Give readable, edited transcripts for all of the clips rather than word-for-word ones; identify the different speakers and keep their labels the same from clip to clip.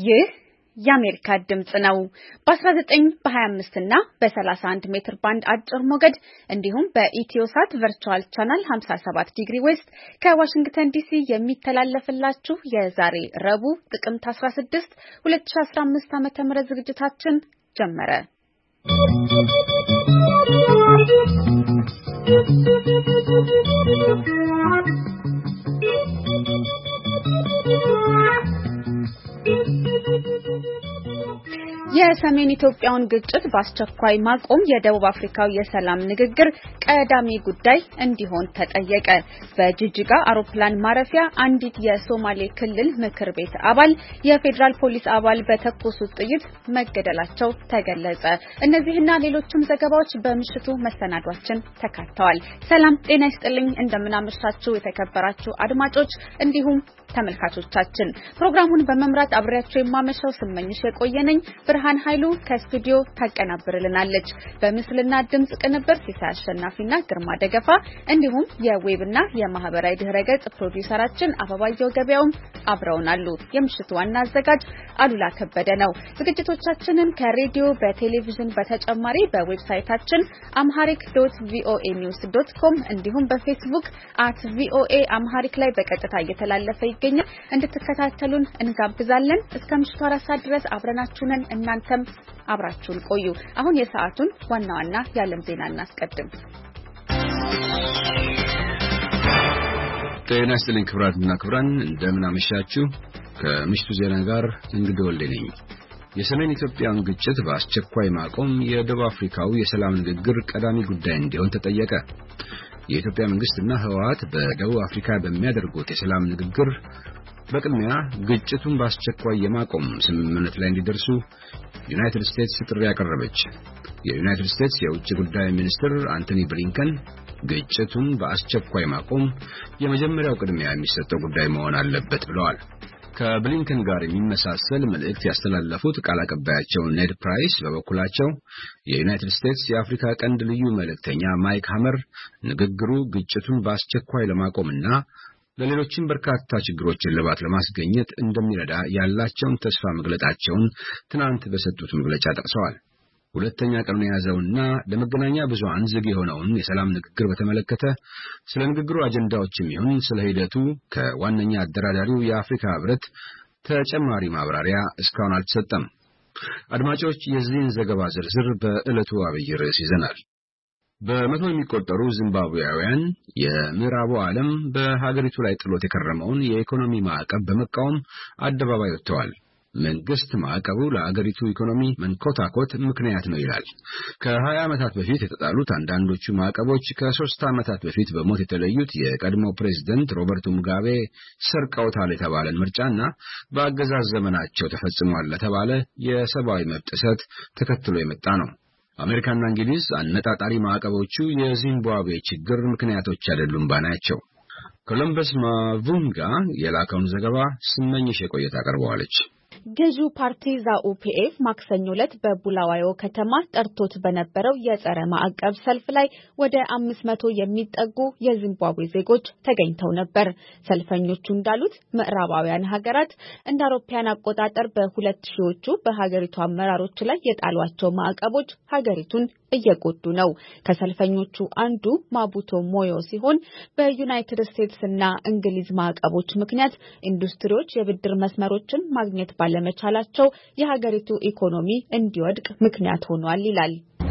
Speaker 1: ይህ የአሜሪካ ድምጽ ነው። በ19 በ25 እና በ31 ሜትር ባንድ አጭር ሞገድ እንዲሁም በኢትዮሳት ቨርቹዋል ቻናል 57 ዲግሪ ዌስት ከዋሽንግተን ዲሲ የሚተላለፍላችሁ የዛሬ ረቡዕ ጥቅምት 16 2015 ዓ.ም ዝግጅታችን ጀመረ። የሰሜን ኢትዮጵያውን ግጭት በአስቸኳይ ማቆም የደቡብ አፍሪካው የሰላም ንግግር ቀዳሚ ጉዳይ እንዲሆን ተጠየቀ። በጂጂጋ አውሮፕላን ማረፊያ አንዲት የሶማሌ ክልል ምክር ቤት አባል የፌዴራል ፖሊስ አባል በተኮሱት ጥይት መገደላቸው ተገለጸ። እነዚህና ሌሎችም ዘገባዎች በምሽቱ መሰናዷችን ተካተዋል። ሰላም ጤና ይስጥልኝ፣ እንደምናመሻችሁ የተከበራችሁ አድማጮች እንዲሁም ተመልካቾቻችን። ፕሮግራሙን በመምራት አብሬያችሁ የማመሻው ስመኝሽ የቆየነኝ። ብርሃን ኃይሉ ከስቱዲዮ ታቀናብርልናለች። በምስልና ድምጽ ቅንብር ሲሳይ አሸናፊና ግርማ ደገፋ እንዲሁም የዌብና የማህበራዊ ድህረገጽ ፕሮዲውሰራችን አበባየው ገበያውም አብረውናሉ። የምሽቱ ዋና አዘጋጅ አሉላ ከበደ ነው። ዝግጅቶቻችንን ከሬዲዮ በቴሌቪዥን በተጨማሪ በዌብሳይታችን amharic.voanews.com እንዲሁም በፌስቡክ @voaamharic ላይ በቀጥታ እየተላለፈ ይገኛል። እንድትከታተሉን እንጋብዛለን። እስከ ምሽቱ 4 ሰዓት ድረስ አብረናችሁ ነን። እናንተም አብራችሁን ቆዩ። አሁን የሰዓቱን ዋና ዋና የዓለም ዜና እናስቀድም።
Speaker 2: ጤና ይስጥልኝ ክቡራትና ክቡራን፣ እንደምን አመሻችሁ። ከምሽቱ ዜና ጋር እንግዳ ወልዴ ነኝ። የሰሜን ኢትዮጵያን ግጭት በአስቸኳይ ማቆም የደቡብ አፍሪካው የሰላም ንግግር ቀዳሚ ጉዳይ እንዲሆን ተጠየቀ። የኢትዮጵያ መንግስትና ህወሓት በደቡብ አፍሪካ በሚያደርጉት የሰላም ንግግር በቅድሚያ ግጭቱን በአስቸኳይ የማቆም ስምምነት ላይ እንዲደርሱ ዩናይትድ ስቴትስ ጥሪ ያቀረበች። የዩናይትድ ስቴትስ የውጭ ጉዳይ ሚኒስትር አንቶኒ ብሊንከን ግጭቱን በአስቸኳይ ማቆም የመጀመሪያው ቅድሚያ የሚሰጠው ጉዳይ መሆን አለበት ብለዋል። ከብሊንከን ጋር የሚመሳሰል መልእክት ያስተላለፉት ቃል አቀባያቸው ኔድ ፕራይስ በበኩላቸው የዩናይትድ ስቴትስ የአፍሪካ ቀንድ ልዩ መልእክተኛ ማይክ ሃመር ንግግሩ ግጭቱን በአስቸኳይ ለማቆምና ለሌሎችም በርካታ ችግሮችን እልባት ለማስገኘት እንደሚረዳ ያላቸውን ተስፋ መግለጣቸውን ትናንት በሰጡት መግለጫ ጠቅሰዋል። ሁለተኛ ቀኑን የያዘውና ለመገናኛ ብዙሃን ዝግ የሆነውን የሰላም ንግግር በተመለከተ ስለ ንግግሩ አጀንዳዎችም ይሁን ስለ ሂደቱ ከዋነኛ አደራዳሪው የአፍሪካ ህብረት ተጨማሪ ማብራሪያ እስካሁን አልተሰጠም። አድማጮች፣ የዚህን ዘገባ ዝርዝር በዕለቱ አብይ ርዕስ ይዘናል። በመቶ የሚቆጠሩ ዚምባብዌያውያን የምዕራቡ ዓለም በሀገሪቱ ላይ ጥሎት የከረመውን የኢኮኖሚ ማዕቀብ በመቃወም አደባባይ ወጥተዋል። መንግስት ማዕቀቡ ለአገሪቱ ኢኮኖሚ መንኮታኮት ምክንያት ነው ይላል። ከ20 ዓመታት በፊት የተጣሉት አንዳንዶቹ ማዕቀቦች ከ3 ዓመታት በፊት በሞት የተለዩት የቀድሞ ፕሬዝዳንት ሮበርት ሙጋቤ ሰርቀውታል የተባለን ምርጫና በአገዛዝ ዘመናቸው ተፈጽሟል ለተባለ የሰብአዊ መብት ጥሰት ተከትሎ የመጣ ነው። አሜሪካና እንግሊዝ አነጣጣሪ ማዕቀቦቹ የዚምባብዌ ችግር ምክንያቶች አይደሉም ባናቸው። ኮሎምበስ ማቡንጋ የላከውን ዘገባ ስመኝሽ የቆየት አቀርበዋለች።
Speaker 1: ገዢው ፓርቲ ዛኡፒኤፍ ማክሰኞ ዕለት በቡላዋዮ ከተማ ጠርቶት በነበረው የጸረ ማዕቀብ ሰልፍ ላይ ወደ 500 የሚጠጉ የዚምባብዌ ዜጎች ተገኝተው ነበር። ሰልፈኞቹ እንዳሉት ምዕራባውያን ሀገራት እንደ አውሮፓውያን አቆጣጠር በ2000ዎቹ በሀገሪቱ አመራሮች ላይ የጣሏቸው ማዕቀቦች ሀገሪቱን እየጎዱ ነው። ከሰልፈኞቹ አንዱ ማቡቶ ሞዮ ሲሆን በዩናይትድ ስቴትስ እና እንግሊዝ ማዕቀቦች ምክንያት ኢንዱስትሪዎች የብድር መስመሮችን ማግኘት ባለመቻላቸው የሀገሪቱ ኢኮኖሚ እንዲወድቅ ምክንያት ሆኗል ይላል።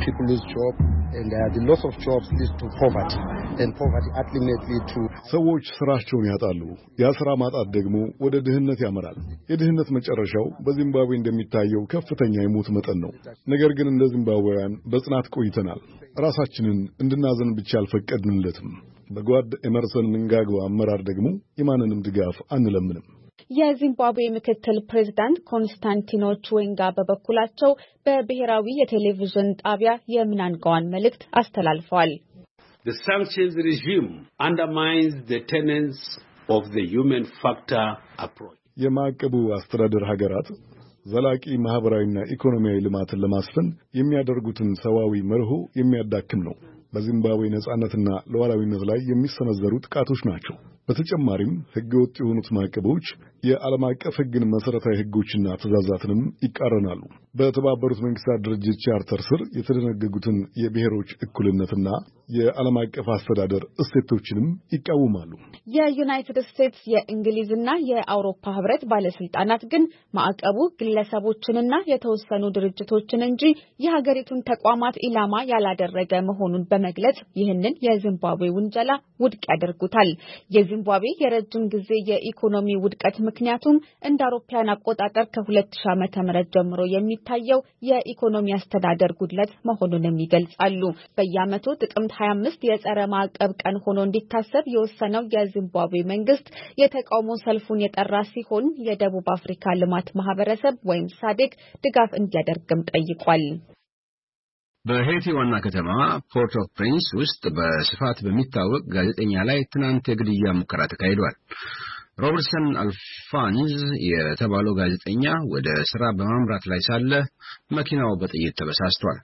Speaker 3: ሰዎች ስራቸውን ያጣሉ። ያ ስራ ማጣት ደግሞ ወደ ድህነት ያመራል። የድህነት መጨረሻው በዚምባብዌ እንደሚታየው ከፍተኛ የሞት መጠን ነው። ነገር ግን እንደ ዚምባብዌያን በጽናት ቆይተናል። ራሳችንን እንድናዘን ብቻ አልፈቀድንለትም። በጓድ ኤመርሰን ምንጋግዋ አመራር ደግሞ የማንንም ድጋፍ አንለምንም።
Speaker 1: የዚምባብዌ ምክትል ፕሬዝዳንት ኮንስታንቲኖ ቺዌንጋ በበኩላቸው በብሔራዊ የቴሌቪዥን ጣቢያ የምናንጋዋን መልእክት አስተላልፈዋል።
Speaker 4: The sanctions regime undermines the tenets of the human factor approach.
Speaker 3: የማዕቀቡ አስተዳደር ሀገራት ዘላቂ ማህበራዊና ኢኮኖሚያዊ ልማትን ለማስፈን የሚያደርጉትን ሰዋዊ መርሆ የሚያዳክም ነው። በዚምባብዌ ነጻነትና ሉዓላዊነት ላይ የሚሰነዘሩ ጥቃቶች ናቸው። በተጨማሪም ሕገወጥ የሆኑት ማዕቀቦች የዓለም አቀፍ ሕግን መሠረታዊ ሕጎችና ትእዛዛትንም ይቃረናሉ። በተባበሩት መንግስታት ድርጅት ቻርተር ስር የተደነገጉትን የብሔሮች እኩልነትና የዓለም አቀፍ አስተዳደር እሴቶችንም ይቃወማሉ።
Speaker 1: የዩናይትድ ስቴትስ የእንግሊዝና የአውሮፓ ህብረት ባለስልጣናት ግን ማዕቀቡ ግለሰቦችንና የተወሰኑ ድርጅቶችን እንጂ የሀገሪቱን ተቋማት ኢላማ ያላደረገ መሆኑን በመግለጽ ይህንን የዚምባብዌ ውንጀላ ውድቅ ያደርጉታል። የዚምባብዌ የረጅም ጊዜ የኢኮኖሚ ውድቀት ምክንያቱም እንደ አውሮፓውያን አቆጣጠር ከ2000 ዓ.ም ጀምሮ የሚታየው የኢኮኖሚ አስተዳደር ጉድለት መሆኑንም ይገልጻሉ። በየዓመቱ ጥቅምት 25 የጸረ ማዕቀብ ቀን ሆኖ እንዲታሰብ የወሰነው የዚምባብዌ መንግስት የተቃውሞ ሰልፉን የጠራ ሲሆን የደቡብ አፍሪካ ልማት ማህበረሰብ ወይም ሳዴቅ ድጋፍ እንዲያደርግም ጠይቋል።
Speaker 2: በሄይቲ ዋና ከተማ ፖርት ኦፍ ፕሪንስ ውስጥ በስፋት በሚታወቅ ጋዜጠኛ ላይ ትናንት የግድያ ሙከራ ተካሂዷል። ሮበርትሰን አልፋንዝ የተባለው ጋዜጠኛ ወደ ስራ በማምራት ላይ ሳለ መኪናው በጥይት ተበሳስቷል።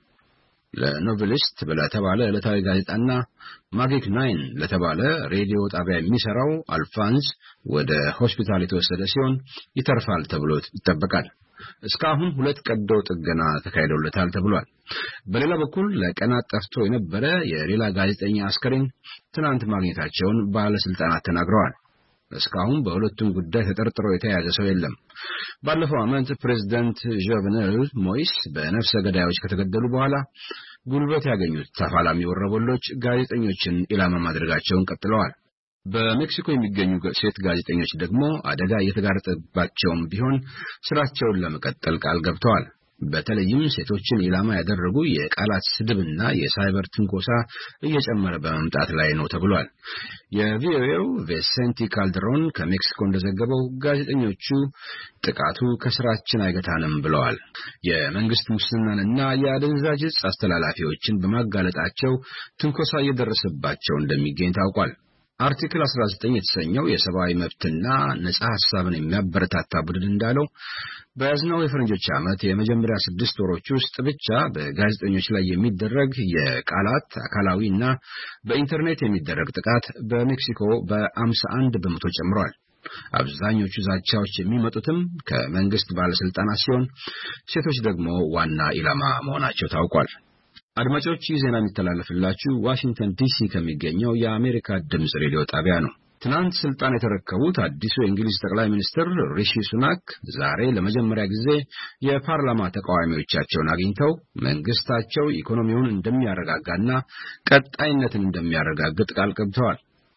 Speaker 2: ለኖቨሊስት ለተባለ ዕለታዊ ጋዜጣና ማጊክ 9 ለተባለ ሬዲዮ ጣቢያ የሚሰራው አልፋንዝ ወደ ሆስፒታል የተወሰደ ሲሆን ይተርፋል ተብሎ ይጠበቃል። እስካሁን 2 ቀዶ ጥገና ተካሂዶለታል ተብሏል። በሌላ በኩል ለቀናት ጠፍቶ የነበረ የሌላ ጋዜጠኛ አስከሬን ትናንት ማግኘታቸውን ባለስልጣናት ተናግረዋል። እስካሁን በሁለቱም ጉዳይ ተጠርጥሮ የተያዘ ሰው የለም። ባለፈው ዓመት ፕሬዝዳንት ጆቨነል ሞይስ በነፍሰ ገዳዮች ከተገደሉ በኋላ ጉልበት ያገኙት ተፋላሚ ወረበሎች ጋዜጠኞችን ኢላማ ማድረጋቸውን ቀጥለዋል። በሜክሲኮ የሚገኙ ሴት ጋዜጠኞች ደግሞ አደጋ እየተጋረጠባቸውም ቢሆን ስራቸውን ለመቀጠል ቃል ገብተዋል። በተለይም ሴቶችን ኢላማ ያደረጉ የቃላት ስድብና የሳይበር ትንኮሳ እየጨመረ በመምጣት ላይ ነው ተብሏል። የቪኦኤው ቬሴንቲ ካልድሮን ከሜክሲኮ እንደዘገበው ጋዜጠኞቹ ጥቃቱ ከስራችን አይገታንም ብለዋል። የመንግስት ሙስናንና የአደንዛዥ ዕፅ አስተላላፊዎችን በማጋለጣቸው ትንኮሳ እየደረሰባቸው እንደሚገኝ ታውቋል። አርቲክል 19 የተሰኘው የሰብአዊ መብትና ነጻ ሐሳብን የሚያበረታታ ቡድን እንዳለው በያዝነው የፈረንጆች ዓመት የመጀመሪያ 6 ወሮች ውስጥ ብቻ በጋዜጠኞች ላይ የሚደረግ የቃላት አካላዊና በኢንተርኔት የሚደረግ ጥቃት በሜክሲኮ በ51 በመቶ ጨምሯል። አብዛኞቹ ዛቻዎች የሚመጡትም ከመንግስት ባለስልጣናት ሲሆን ሴቶች ደግሞ ዋና ኢላማ መሆናቸው ታውቋል። አድማጮች ይህ ዜና የሚተላለፍላችሁ ዋሽንግተን ዲሲ ከሚገኘው የአሜሪካ ድምጽ ሬዲዮ ጣቢያ ነው። ትናንት ስልጣን የተረከቡት አዲሱ የእንግሊዝ ጠቅላይ ሚኒስትር ሪሺ ሱናክ ዛሬ ለመጀመሪያ ጊዜ የፓርላማ ተቃዋሚዎቻቸውን አግኝተው መንግስታቸው ኢኮኖሚውን እንደሚያረጋጋና ቀጣይነትን እንደሚያረጋግጥ ቃል ገብተዋል።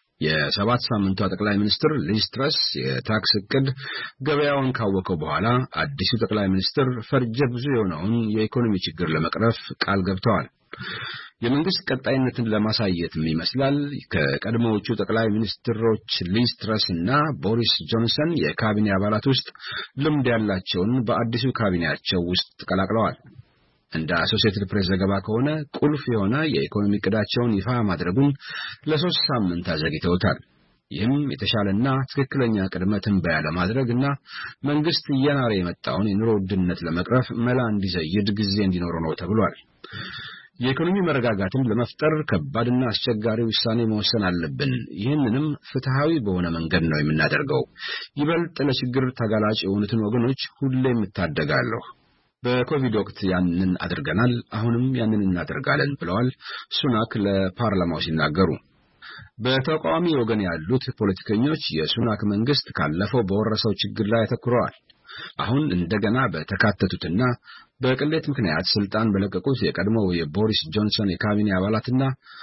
Speaker 2: የ7 ሳምንቷ ጠቅላይ ሚኒስትር ሊዝ ትረስ የታክስ ዕቅድ ገበያውን ካወቀው በኋላ አዲሱ ጠቅላይ ሚኒስትር ፈርጀ ብዙ የሆነውን የኢኮኖሚ ችግር ለመቅረፍ ቃል ገብተዋል። የመንግስት ቀጣይነትን ለማሳየትም ይመስላል ከቀድሞዎቹ ጠቅላይ ሚኒስትሮች ሊዝ ትረስ እና ቦሪስ ጆንሰን የካቢኔ አባላት ውስጥ ልምድ ያላቸውን በአዲሱ ካቢኔያቸው ውስጥ ተቀላቅለዋል። እንደ አሶሲኤትድ ፕሬስ ዘገባ ከሆነ ቁልፍ የሆነ የኢኮኖሚ ዕቅዳቸውን ይፋ ማድረጉን ለ3 ሳምንት አዘግይተውታል። ይህም የተሻለና ትክክለኛ ቅድመ ትንበያ ለማድረግና መንግስት እየናረ የመጣውን የኑሮ ውድነት ለመቅረፍ መላ እንዲዘይድ ጊዜ እንዲኖረው ነው ተብሏል። የኢኮኖሚ መረጋጋትን ለመፍጠር ከባድና አስቸጋሪ ውሳኔ መወሰን አለብን። ይህንንም ፍትሃዊ በሆነ መንገድ ነው የምናደርገው። ይበልጥ ለችግር ተጋላጭ የሆኑትን ወገኖች ሁሌም እታደጋለሁ። በኮቪድ ወቅት ያንን አድርገናል፣ አሁንም ያንን እናደርጋለን ብለዋል ሱናክ ለፓርላማው ሲናገሩ። በተቃዋሚ ወገን ያሉት ፖለቲከኞች የሱናክ መንግስት ካለፈው በወረሰው ችግር ላይ አተኩረዋል። አሁን እንደገና በተካተቱትና በቅሌት ምክንያት ስልጣን በለቀቁት የቀድሞው የቦሪስ ጆንሰን የካቢኔ አባላትና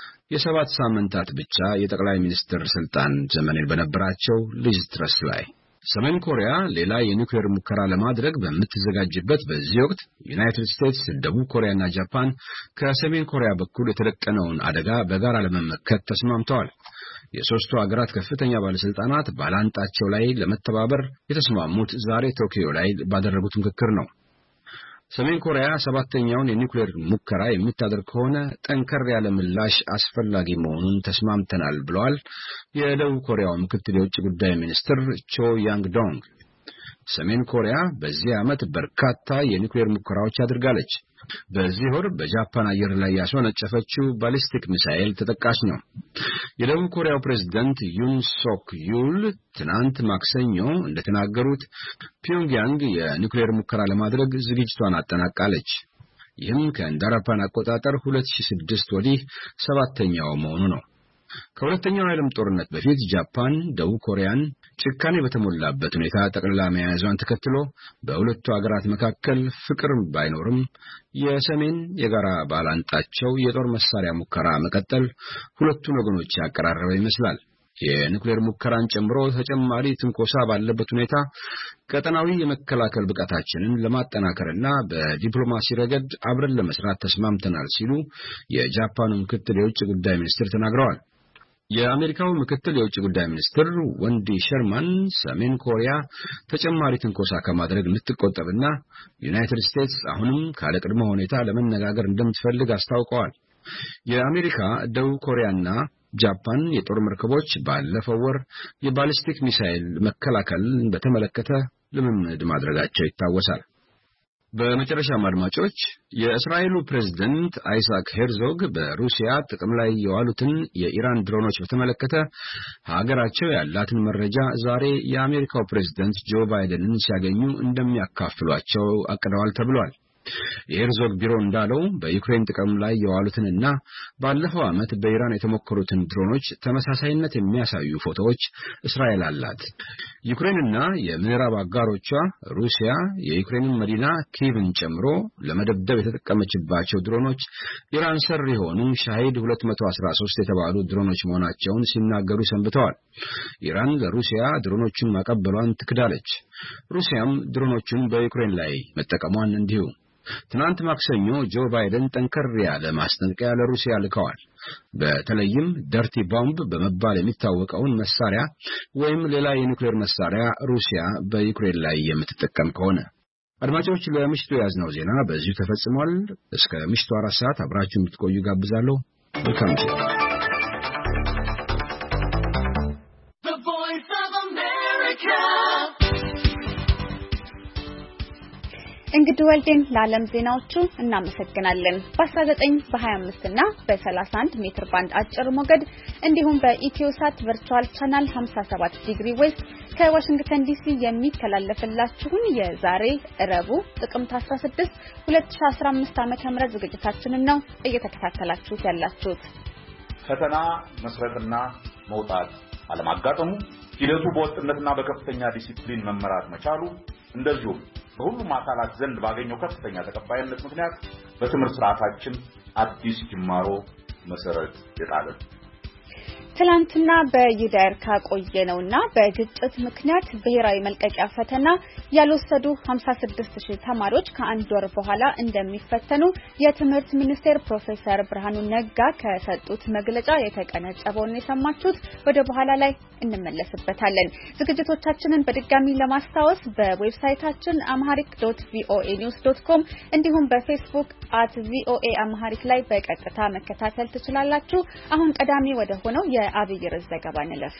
Speaker 2: የ7 ሳምንታት ብቻ የጠቅላይ ሚኒስትር ስልጣን ዘመን በነበራቸው ሊዝ ትረስ ላይ ሰሜን ኮሪያ ሌላ የኒውክሌር ሙከራ ለማድረግ በምትዘጋጅበት በዚህ ወቅት ዩናይትድ ስቴትስ፣ ደቡብ ኮሪያና ጃፓን ከሰሜን ኮሪያ በኩል የተደቀነውን አደጋ በጋራ ለመመከት ተስማምተዋል። የሶስቱ ሀገራት ከፍተኛ ባለስልጣናት ባላንጣቸው ላይ ለመተባበር የተስማሙት ዛሬ ቶኪዮ ላይ ባደረጉት ምክክር ነው። ሰሜን ኮሪያ 7ኛውን የኒውክሌር ሙከራ የምታደርግ ከሆነ ጠንከር ያለ ምላሽ አስፈላጊ መሆኑን ተስማምተናል ብለዋል የደቡብ ኮሪያው ምክትል የውጭ ጉዳይ ሚኒስትር ቾ ያንግ ዶንግ። ሰሜን ኮሪያ በዚህ ዓመት በርካታ የኒውክሌር ሙከራዎች አድርጋለች። በዚህ ወር በጃፓን አየር ላይ ያስወነጨፈችው ባሊስቲክ ሚሳኤል ተጠቃሽ ነው። የደቡብ ኮሪያው ፕሬዝዳንት ዩን ሶክ ዩል ትናንት ማክሰኞ እንደተናገሩት ፒዮንግያንግ የኒውክሌር ሙከራ ለማድረግ ዝግጅቷን አጠናቃለች። ይህም ከእንደ አውሮፓውያን አቆጣጠር 2006 ወዲህ ሰባተኛው መሆኑ ነው። ከሁለተኛው የዓለም ጦርነት በፊት ጃፓን ደቡብ ኮሪያን ጭካኔ በተሞላበት ሁኔታ ጠቅልላ መያዟን ተከትሎ በሁለቱ አገራት መካከል ፍቅር ባይኖርም የሰሜን የጋራ ባላንጣቸው የጦር መሳሪያ ሙከራ መቀጠል ሁለቱን ወገኖች ያቀራረበ ይመስላል። የኒውክሌር ሙከራን ጨምሮ ተጨማሪ ትንኮሳ ባለበት ሁኔታ ቀጠናዊ የመከላከል ብቃታችንን ለማጠናከርና በዲፕሎማሲ ረገድ አብረን ለመስራት ተስማምተናል ሲሉ የጃፓኑ ምክትል የውጭ ጉዳይ ሚኒስትር ተናግረዋል። የአሜሪካው ምክትል የውጭ ጉዳይ ሚኒስትር ወንዲ ሸርማን ሰሜን ኮሪያ ተጨማሪ ትንኮሳ ከማድረግ እንድትቆጠብና ዩናይትድ ስቴትስ አሁንም ካለ ቅድመ ሁኔታ ለመነጋገር እንደምትፈልግ አስታውቀዋል። የአሜሪካ ደቡብ ኮሪያና ጃፓን የጦር መርከቦች ባለፈው ወር የባሊስቲክ ሚሳኤል መከላከልን በተመለከተ ልምምድ ማድረጋቸው ይታወሳል። በመጨረሻም አድማጮች የእስራኤሉ ፕሬዝዳንት አይዛክ ሄርዞግ በሩሲያ ጥቅም ላይ የዋሉትን የኢራን ድሮኖች በተመለከተ ሀገራቸው ያላትን መረጃ ዛሬ የአሜሪካው ፕሬዝዳንት ጆ ባይደንን ሲያገኙ እንደሚያካፍሏቸው አቅደዋል ተብሏል። የሄርዞግ ቢሮ እንዳለው በዩክሬን ጥቅም ላይ የዋሉትንና ባለፈው ዓመት በኢራን የተሞከሩትን ድሮኖች ተመሳሳይነት የሚያሳዩ ፎቶዎች እስራኤል አላት። ዩክሬንና የምዕራብ አጋሮቿ ሩሲያ የዩክሬንን መዲና ኪቭን ጨምሮ ለመደብደብ የተጠቀመችባቸው ድሮኖች ኢራን ሰር የሆኑ ሻሂድ 213 የተባሉ ድሮኖች መሆናቸውን ሲናገሩ ሰንብተዋል። ኢራን ለሩሲያ ድሮኖቹን ማቀበሏን ትክዳለች። ሩሲያም ድሮኖቹን በዩክሬን ላይ መጠቀሟን እንዲሁ። ትናንት ማክሰኞ ጆ ባይደን ጠንከር ያለ ማስጠንቀቂያ ለሩሲያ ልከዋል። በተለይም ደርቲ ቦምብ በመባል የሚታወቀውን መሳሪያ ወይም ሌላ የኒውክሌር መሳሪያ ሩሲያ በዩክሬን ላይ የምትጠቀም ከሆነ። አድማጮች ለምሽቱ ያዝነው ዜና በዚሁ ተፈጽሟል። እስከ ምሽቱ 4 ሰዓት አብራችሁ እንድትቆዩ ጋብዛለሁ። መልካም ጊዜ።
Speaker 1: እንግዲህ ወልዴን ለዓለም ዜናዎቹ እናመሰግናለን። በ19 በ25 እና በ31 ሜትር ባንድ አጭር ሞገድ እንዲሁም በኢትዮሳት ቨርቹዋል ቻናል 57 ዲግሪ ዌስት ከዋሽንግተን ዲሲ የሚተላለፍላችሁን የዛሬ ረቡዕ ጥቅምት 16 2015 ዓ.ም ዝግጅታችንን ነው እየተከታተላችሁት ያላችሁት።
Speaker 5: ፈተና መስረቅና መውጣት አለማጋጠሙ ሂደቱ በወጥነትና በከፍተኛ ዲሲፕሊን መመራት መቻሉ እንደዚሁ በሁሉም አካላት ዘንድ ባገኘው ከፍተኛ ተቀባይነት ምክንያት በትምህርት ስርዓታችን አዲስ ጅማሮ መሰረት የጣለ ትላንትና በይዳር ካቆየነውና በግጭት ምክንያት ብሔራዊ መልቀቂያ ፈተና ያልወሰዱ 56000 ተማሪዎች ከአንድ ወር በኋላ እንደሚፈተኑ የትምህርት ሚኒስቴር ፕሮፌሰር ብርሃኑ ነጋ ከሰጡት መግለጫ የተቀነጨበውን የሰማችሁት። ወደ በኋላ ላይ እንመለስበታለን። ዝግጅቶቻችንን በድጋሚ ለማስታወስ በዌብሳይታችን amharic.voanews.com እንዲሁም በፌስቡክ @voaamharic ላይ በቀጥታ መከታተል ትችላላችሁ። አሁን ቀዳሚ ወደ ሆነው የአብይ ርዕስ ዘገባ እንለፍ።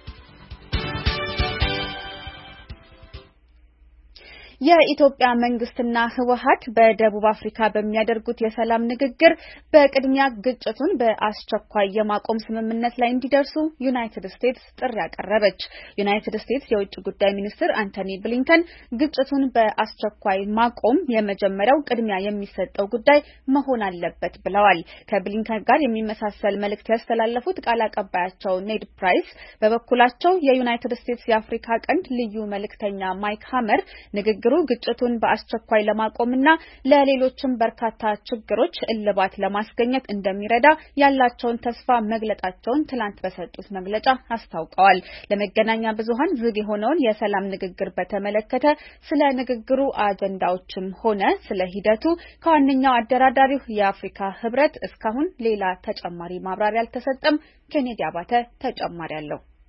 Speaker 5: የኢትዮጵያ መንግስትና ህወሓት በደቡብ አፍሪካ በሚያደርጉት የሰላም ንግግር በቅድሚያ ግጭቱን በአስቸኳይ የማቆም ስምምነት ላይ እንዲደርሱ ዩናይትድ ስቴትስ ጥሪ ያቀረበች። ዩናይትድ ስቴትስ የውጭ ጉዳይ ሚኒስትር አንቶኒ ብሊንከን ግጭቱን በአስቸኳይ ማቆም የመጀመሪያው ቅድሚያ የሚሰጠው ጉዳይ መሆን አለበት ብለዋል። ከብሊንከን ጋር የሚመሳሰል መልእክት ያስተላለፉት ቃል አቀባያቸው ኔድ ፕራይስ በበኩላቸው የዩናይትድ ስቴትስ የአፍሪካ ቀንድ ልዩ መልእክተኛ ማይክ ሃመር ንግግሩ ግጭቱን በአስቸኳይ ለማቆምና ለሌሎችም በርካታ ችግሮች እልባት ለማስገኘት እንደሚረዳ ያላቸውን ተስፋ መግለጣቸውን ትላንት በሰጡት መግለጫ አስታውቀዋል። ለመገናኛ ብዙሃን ዝግ የሆነውን የሰላም ንግግር በተመለከተ ስለ ንግግሩ አጀንዳዎችም ሆነ ስለ ሂደቱ ከዋነኛው አደራዳሪው የአፍሪካ ህብረት እስካሁን ሌላ ተጨማሪ ማብራሪያ አልተሰጠም። ኬኔዲ አባተ ተጨማሪ አለው።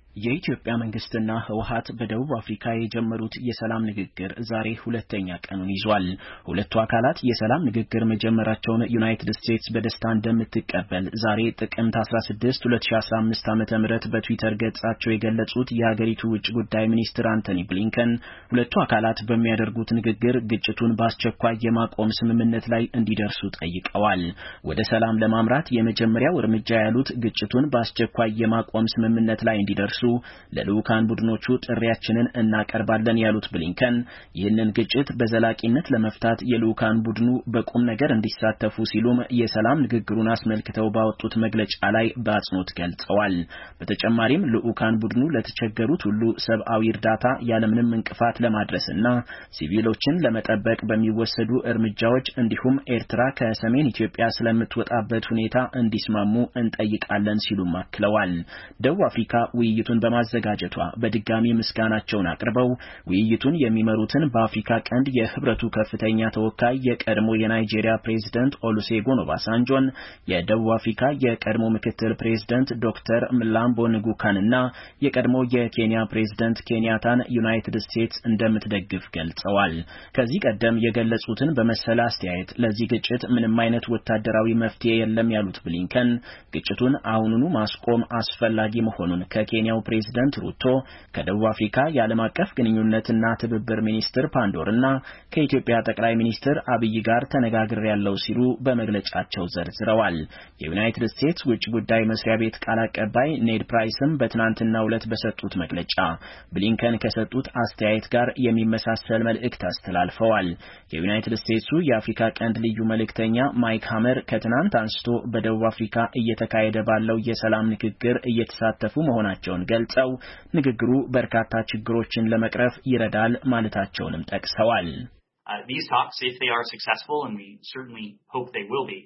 Speaker 6: የኢትዮጵያ መንግስትና ህወሓት በደቡብ አፍሪካ የጀመሩት የሰላም ንግግር ዛሬ ሁለተኛ ቀኑን ይዟል። ሁለቱ አካላት የሰላም ንግግር መጀመራቸውን ዩናይትድ ስቴትስ በደስታ እንደምትቀበል ዛሬ ጥቅምት 16 2015 ዓ.ም በትዊተር ገጻቸው የገለጹት የሀገሪቱ ውጭ ጉዳይ ሚኒስትር አንቶኒ ብሊንከን ሁለቱ አካላት በሚያደርጉት ንግግር ግጭቱን በአስቸኳይ የማቆም ስምምነት ላይ እንዲደርሱ ጠይቀዋል። ወደ ሰላም ለማምራት የመጀመሪያው እርምጃ ያሉት ግጭቱን በአስቸኳይ የማቆም ስምምነት ላይ እንዲደርሱ ለልኡካን ቡድኖቹ ጥሪያችንን እናቀርባለን ያሉት ብሊንከን ይህንን ግጭት በዘላቂነት ለመፍታት የልኡካን ቡድኑ በቁም ነገር እንዲሳተፉ ሲሉም የሰላም ንግግሩን አስመልክተው ባወጡት መግለጫ ላይ በአጽንኦት ገልጸዋል። በተጨማሪም ልኡካን ቡድኑ ለተቸገሩት ሁሉ ሰብአዊ እርዳታ ያለምንም እንቅፋት ለማድረስና ሲቪሎችን ለመጠበቅ በሚወሰዱ እርምጃዎች እንዲሁም ኤርትራ ከሰሜን ኢትዮጵያ ስለምትወጣበት ሁኔታ እንዲስማሙ እንጠይቃለን ሲሉም አክለዋል። ደቡብ አፍሪካ ውይይቱን በማዘጋጀቷ በድጋሚ ምስጋናቸውን አቅርበው ውይይቱን የሚመሩትን በአፍሪካ ቀንድ የህብረቱ ከፍተኛ ተወካይ የቀድሞ የናይጄሪያ ፕሬዝዳንት ኦሉሴጉን ኦባሳንጆን፣ የደቡብ አፍሪካ የቀድሞ ምክትል ፕሬዝዳንት ዶክተር ምላምቦ ንጉካንና የቀድሞ የኬንያ ፕሬዝዳንት ኬንያታን ዩናይትድ ስቴትስ እንደምትደግፍ ገልጸዋል። ከዚህ ቀደም የገለጹትን በመሰለ አስተያየት ለዚህ ግጭት ምንም አይነት ወታደራዊ መፍትሄ የለም ያሉት ብሊንከን ግጭቱን አሁኑኑ ማስቆም አስፈላጊ መሆኑን ከኬንያው ፕሬዝዳንት ሩቶ ከደቡብ አፍሪካ የዓለም አቀፍ ግንኙነትና ትብብር ሚኒስትር ፓንዶርና ከኢትዮጵያ ጠቅላይ ሚኒስትር አብይ ጋር ተነጋግሬያለሁ ሲሉ በመግለጫቸው ዘርዝረዋል። የዩናይትድ ስቴትስ ውጭ ጉዳይ መስሪያ ቤት ቃል አቀባይ ኔድ ፕራይስም በትናንትናው ዕለት በሰጡት መግለጫ ብሊንከን ከሰጡት አስተያየት ጋር የሚመሳሰል መልእክት አስተላልፈዋል። የዩናይትድ ስቴትሱ የአፍሪካ ቀንድ ልዩ መልእክተኛ ማይክ ሃመር ከትናንት አንስቶ በደቡብ አፍሪካ እየተካሄደ ባለው የሰላም ንግግር እየተሳተፉ መሆናቸውን ገልጸው ንግግሩ በርካታ ችግሮችን ለመቅረፍ ይረዳል ማለታቸውንም ጠቅሰዋል።
Speaker 7: These talks, if they are successful, and we certainly hope they will be,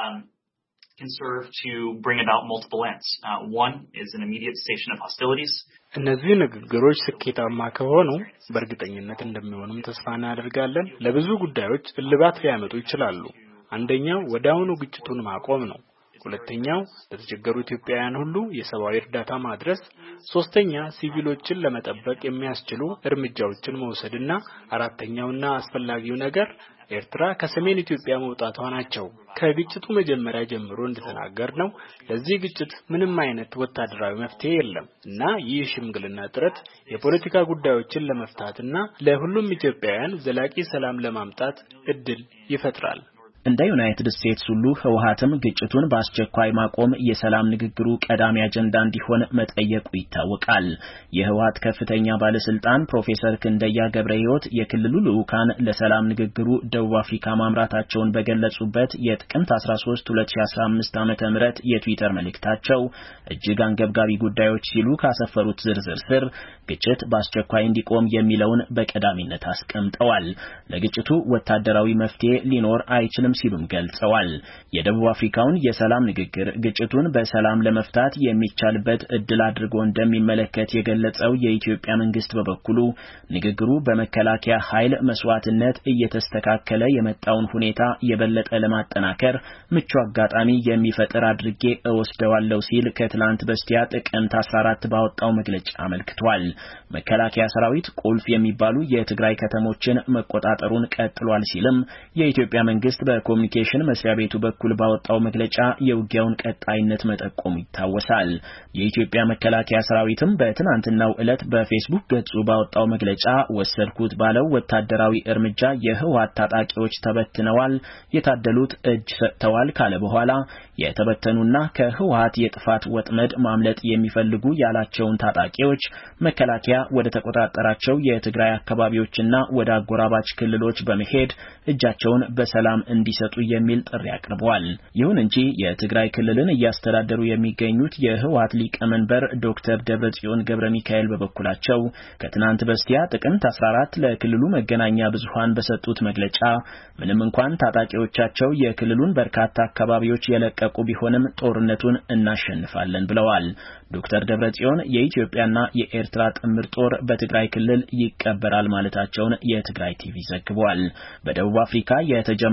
Speaker 7: can serve to bring about multiple ends. One is an immediate cessation of hostilities.
Speaker 8: እነዚህ ንግግሮች ስኬታማ ከሆኑ በእርግጠኝነት እንደሚሆኑም ተስፋ እናደርጋለን። ለብዙ ጉዳዮች እልባት ሊያመጡ ይችላሉ። አንደኛው ወዲያውኑ ግጭቱን ማቆም ነው። ሁለተኛው ለተቸገሩ ኢትዮጵያውያን ሁሉ የሰብአዊ እርዳታ ማድረስ፣ ሶስተኛ ሲቪሎችን ለመጠበቅ የሚያስችሉ እርምጃዎችን መውሰድና አራተኛውና አስፈላጊው ነገር ኤርትራ ከሰሜን ኢትዮጵያ መውጣቷ ናቸው። ከግጭቱ መጀመሪያ ጀምሮ እንደተናገርነው ለዚህ ግጭት ምንም አይነት ወታደራዊ መፍትሄ የለም እና ይህ ሽምግልና ጥረት የፖለቲካ ጉዳዮችን ለመፍታትና ለሁሉም ኢትዮጵያውያን ዘላቂ ሰላም ለማምጣት እድል ይፈጥራል።
Speaker 6: እንደ ዩናይትድ ስቴትስ ሁሉ ህወሓትም ግጭቱን በአስቸኳይ ማቆም የሰላም ንግግሩ ቀዳሚ አጀንዳ እንዲሆን መጠየቁ ይታወቃል። የህወሓት ከፍተኛ ባለስልጣን ፕሮፌሰር ክንደያ ገብረሕይወት የክልሉ ልኡካን ለሰላም ንግግሩ ደቡብ አፍሪካ ማምራታቸውን በገለጹበት የጥቅምት 13 2015 ዓ.ም የትዊተር መልእክታቸው እጅግ አንገብጋቢ ጉዳዮች ሲሉ ካሰፈሩት ዝርዝር ስር ግጭት በአስቸኳይ እንዲቆም የሚለውን በቀዳሚነት አስቀምጠዋል። ለግጭቱ ወታደራዊ መፍትሄ ሊኖር አይችልም ሲሉም ገልጸዋል። የደቡብ አፍሪካውን የሰላም ንግግር ግጭቱን በሰላም ለመፍታት የሚቻልበት እድል አድርጎ እንደሚመለከት የገለጸው የኢትዮጵያ መንግስት በበኩሉ ንግግሩ በመከላከያ ኃይል መስዋዕትነት እየተስተካከለ የመጣውን ሁኔታ የበለጠ ለማጠናከር ምቹ አጋጣሚ የሚፈጥር አድርጌ እወስደዋለሁ ሲል ከትላንት በስቲያ ጥቅምት 14 ባወጣው መግለጫ አመልክቷል። መከላከያ ሰራዊት ቁልፍ የሚባሉ የትግራይ ከተሞችን መቆጣጠሩን ቀጥሏል ሲልም የኢትዮጵያ መንግስት በኮሙኒኬሽን መስሪያ ቤቱ በኩል ባወጣው መግለጫ የውጊያውን ቀጣይነት መጠቆሙ ይታወሳል። የኢትዮጵያ መከላከያ ሰራዊትም በትናንትናው ዕለት በፌስቡክ ገጹ ባወጣው መግለጫ ወሰድኩት ባለው ወታደራዊ እርምጃ የህወሓት ታጣቂዎች ተበትነዋል፣ የታደሉት እጅ ሰጥተዋል ካለ በኋላ የተበተኑና ከህወሓት የጥፋት ወጥመድ ማምለጥ የሚፈልጉ ያላቸውን ታጣቂዎች መከላከያ ወደ ተቆጣጠራቸው የትግራይ አካባቢዎችና ወደ አጎራባች ክልሎች በመሄድ እጃቸውን በሰላም እንዲሰጡ የሚል ጥሪ አቅርበዋል። ይሁን እንጂ የትግራይ ክልልን እያስተዳደሩ የሚገኙት የህወሓት ሊቀመንበር ዶክተር ደብረጽዮን ገብረሚካኤል በበኩላቸው ከትናንት በስቲያ ጥቅምት 14 ለክልሉ መገናኛ ብዙሃን በሰጡት መግለጫ ምንም እንኳን ታጣቂዎቻቸው የክልሉን በርካታ አካባቢዎች የለቀቁ ቢሆንም ጦርነቱን እናሸንፋለን ብለዋል። ዶክተር ደብረጽዮን የኢትዮጵያና የኤርትራ ጥምር ጦር በትግራይ ክልል ይቀበራል ማለታቸውን የትግራይ ቲቪ ዘግቧል። በደቡብ አፍሪካ የተጀመረው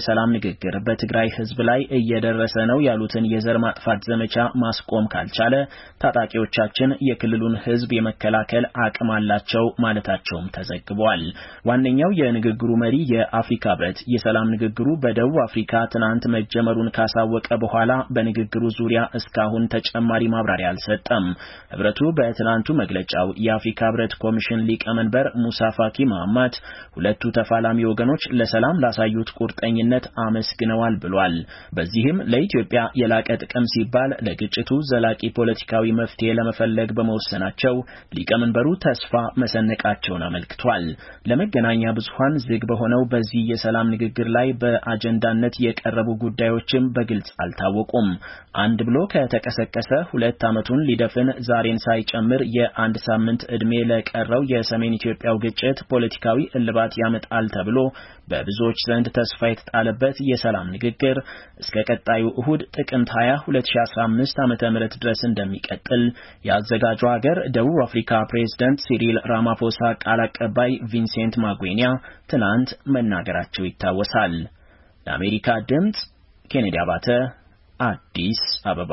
Speaker 6: የሰላም ንግግር በትግራይ ህዝብ ላይ እየደረሰ ነው ያሉትን የዘር ማጥፋት ዘመቻ ማስቆም ካልቻለ ታጣቂዎቻችን የክልሉን ህዝብ የመከላከል አቅም አላቸው ማለታቸውም ተዘግቧል። ዋነኛው የንግግሩ መሪ የአፍሪካ ህብረት የሰላም ንግግሩ በደቡብ አፍሪካ ትናንት መጀመሩን ካሳወቀ በኋላ በንግግሩ ዙሪያ እስካሁን ተጨማሪ ማብራሪያ አልሰጠም። ህብረቱ በትናንቱ መግለጫው የአፍሪካ ህብረት ኮሚሽን ሊቀመንበር ሙሳ ፋኪ መሐመድ ሁለቱ ተፋላሚ ወገኖች ለሰላም ላሳዩት ቁርጠኝነት አመስግነዋል ብሏል። በዚህም ለኢትዮጵያ የላቀ ጥቅም ሲባል ለግጭቱ ዘላቂ ፖለቲካዊ መፍትሄ ለመፈለግ በመወሰናቸው ሊቀመንበሩ ተስፋ መሰነቃቸውን አመልክቷል። ለመገናኛ ብዙሃን ዝግ በሆነው በዚህ የሰላም ንግግር ላይ በአጀንዳነት የቀረቡ ጉዳዮችም በግልጽ አልታወቁም። አንድ ብሎ ከተቀሰቀሰ 2 ዓመቱን ሊደፍን ዛሬን ሳይጨምር የአንድ ሳምንት ዕድሜ ለቀረው የሰሜን ኢትዮጵያው ግጭት ፖለቲካዊ እልባት ያመጣል ተብሎ በብዙዎች ዘንድ ተስፋ የተጣለበት የሰላም ንግግር እስከ ቀጣዩ እሁድ ጥቅምት 20 2015 ዓ.ም ድረስ እንደሚቀጥል ያዘጋጁ ሀገር ደቡብ አፍሪካ ፕሬዝዳንት ሲሪል ራማፎሳ ቃል አቀባይ ቪንሴንት ማጉዌኒያ ትናንት መናገራቸው ይታወሳል። ለአሜሪካ ድምጽ ኬኔዲ አባተ አዲስ አበባ።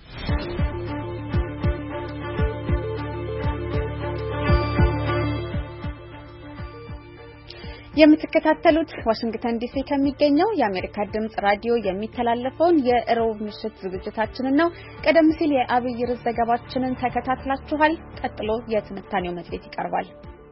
Speaker 5: የምትከታተሉት ዋሽንግተን ዲሲ ከሚገኘው የአሜሪካ ድምጽ ራዲዮ የሚተላለፈውን የሮብ ምሽት ዝግጅታችንን ነው። ቀደም ሲል የአብይ ርዕስ ዘገባችንን ተከታትላችኋል። ቀጥሎ የትንታኔው መጽሔት ይቀርባል።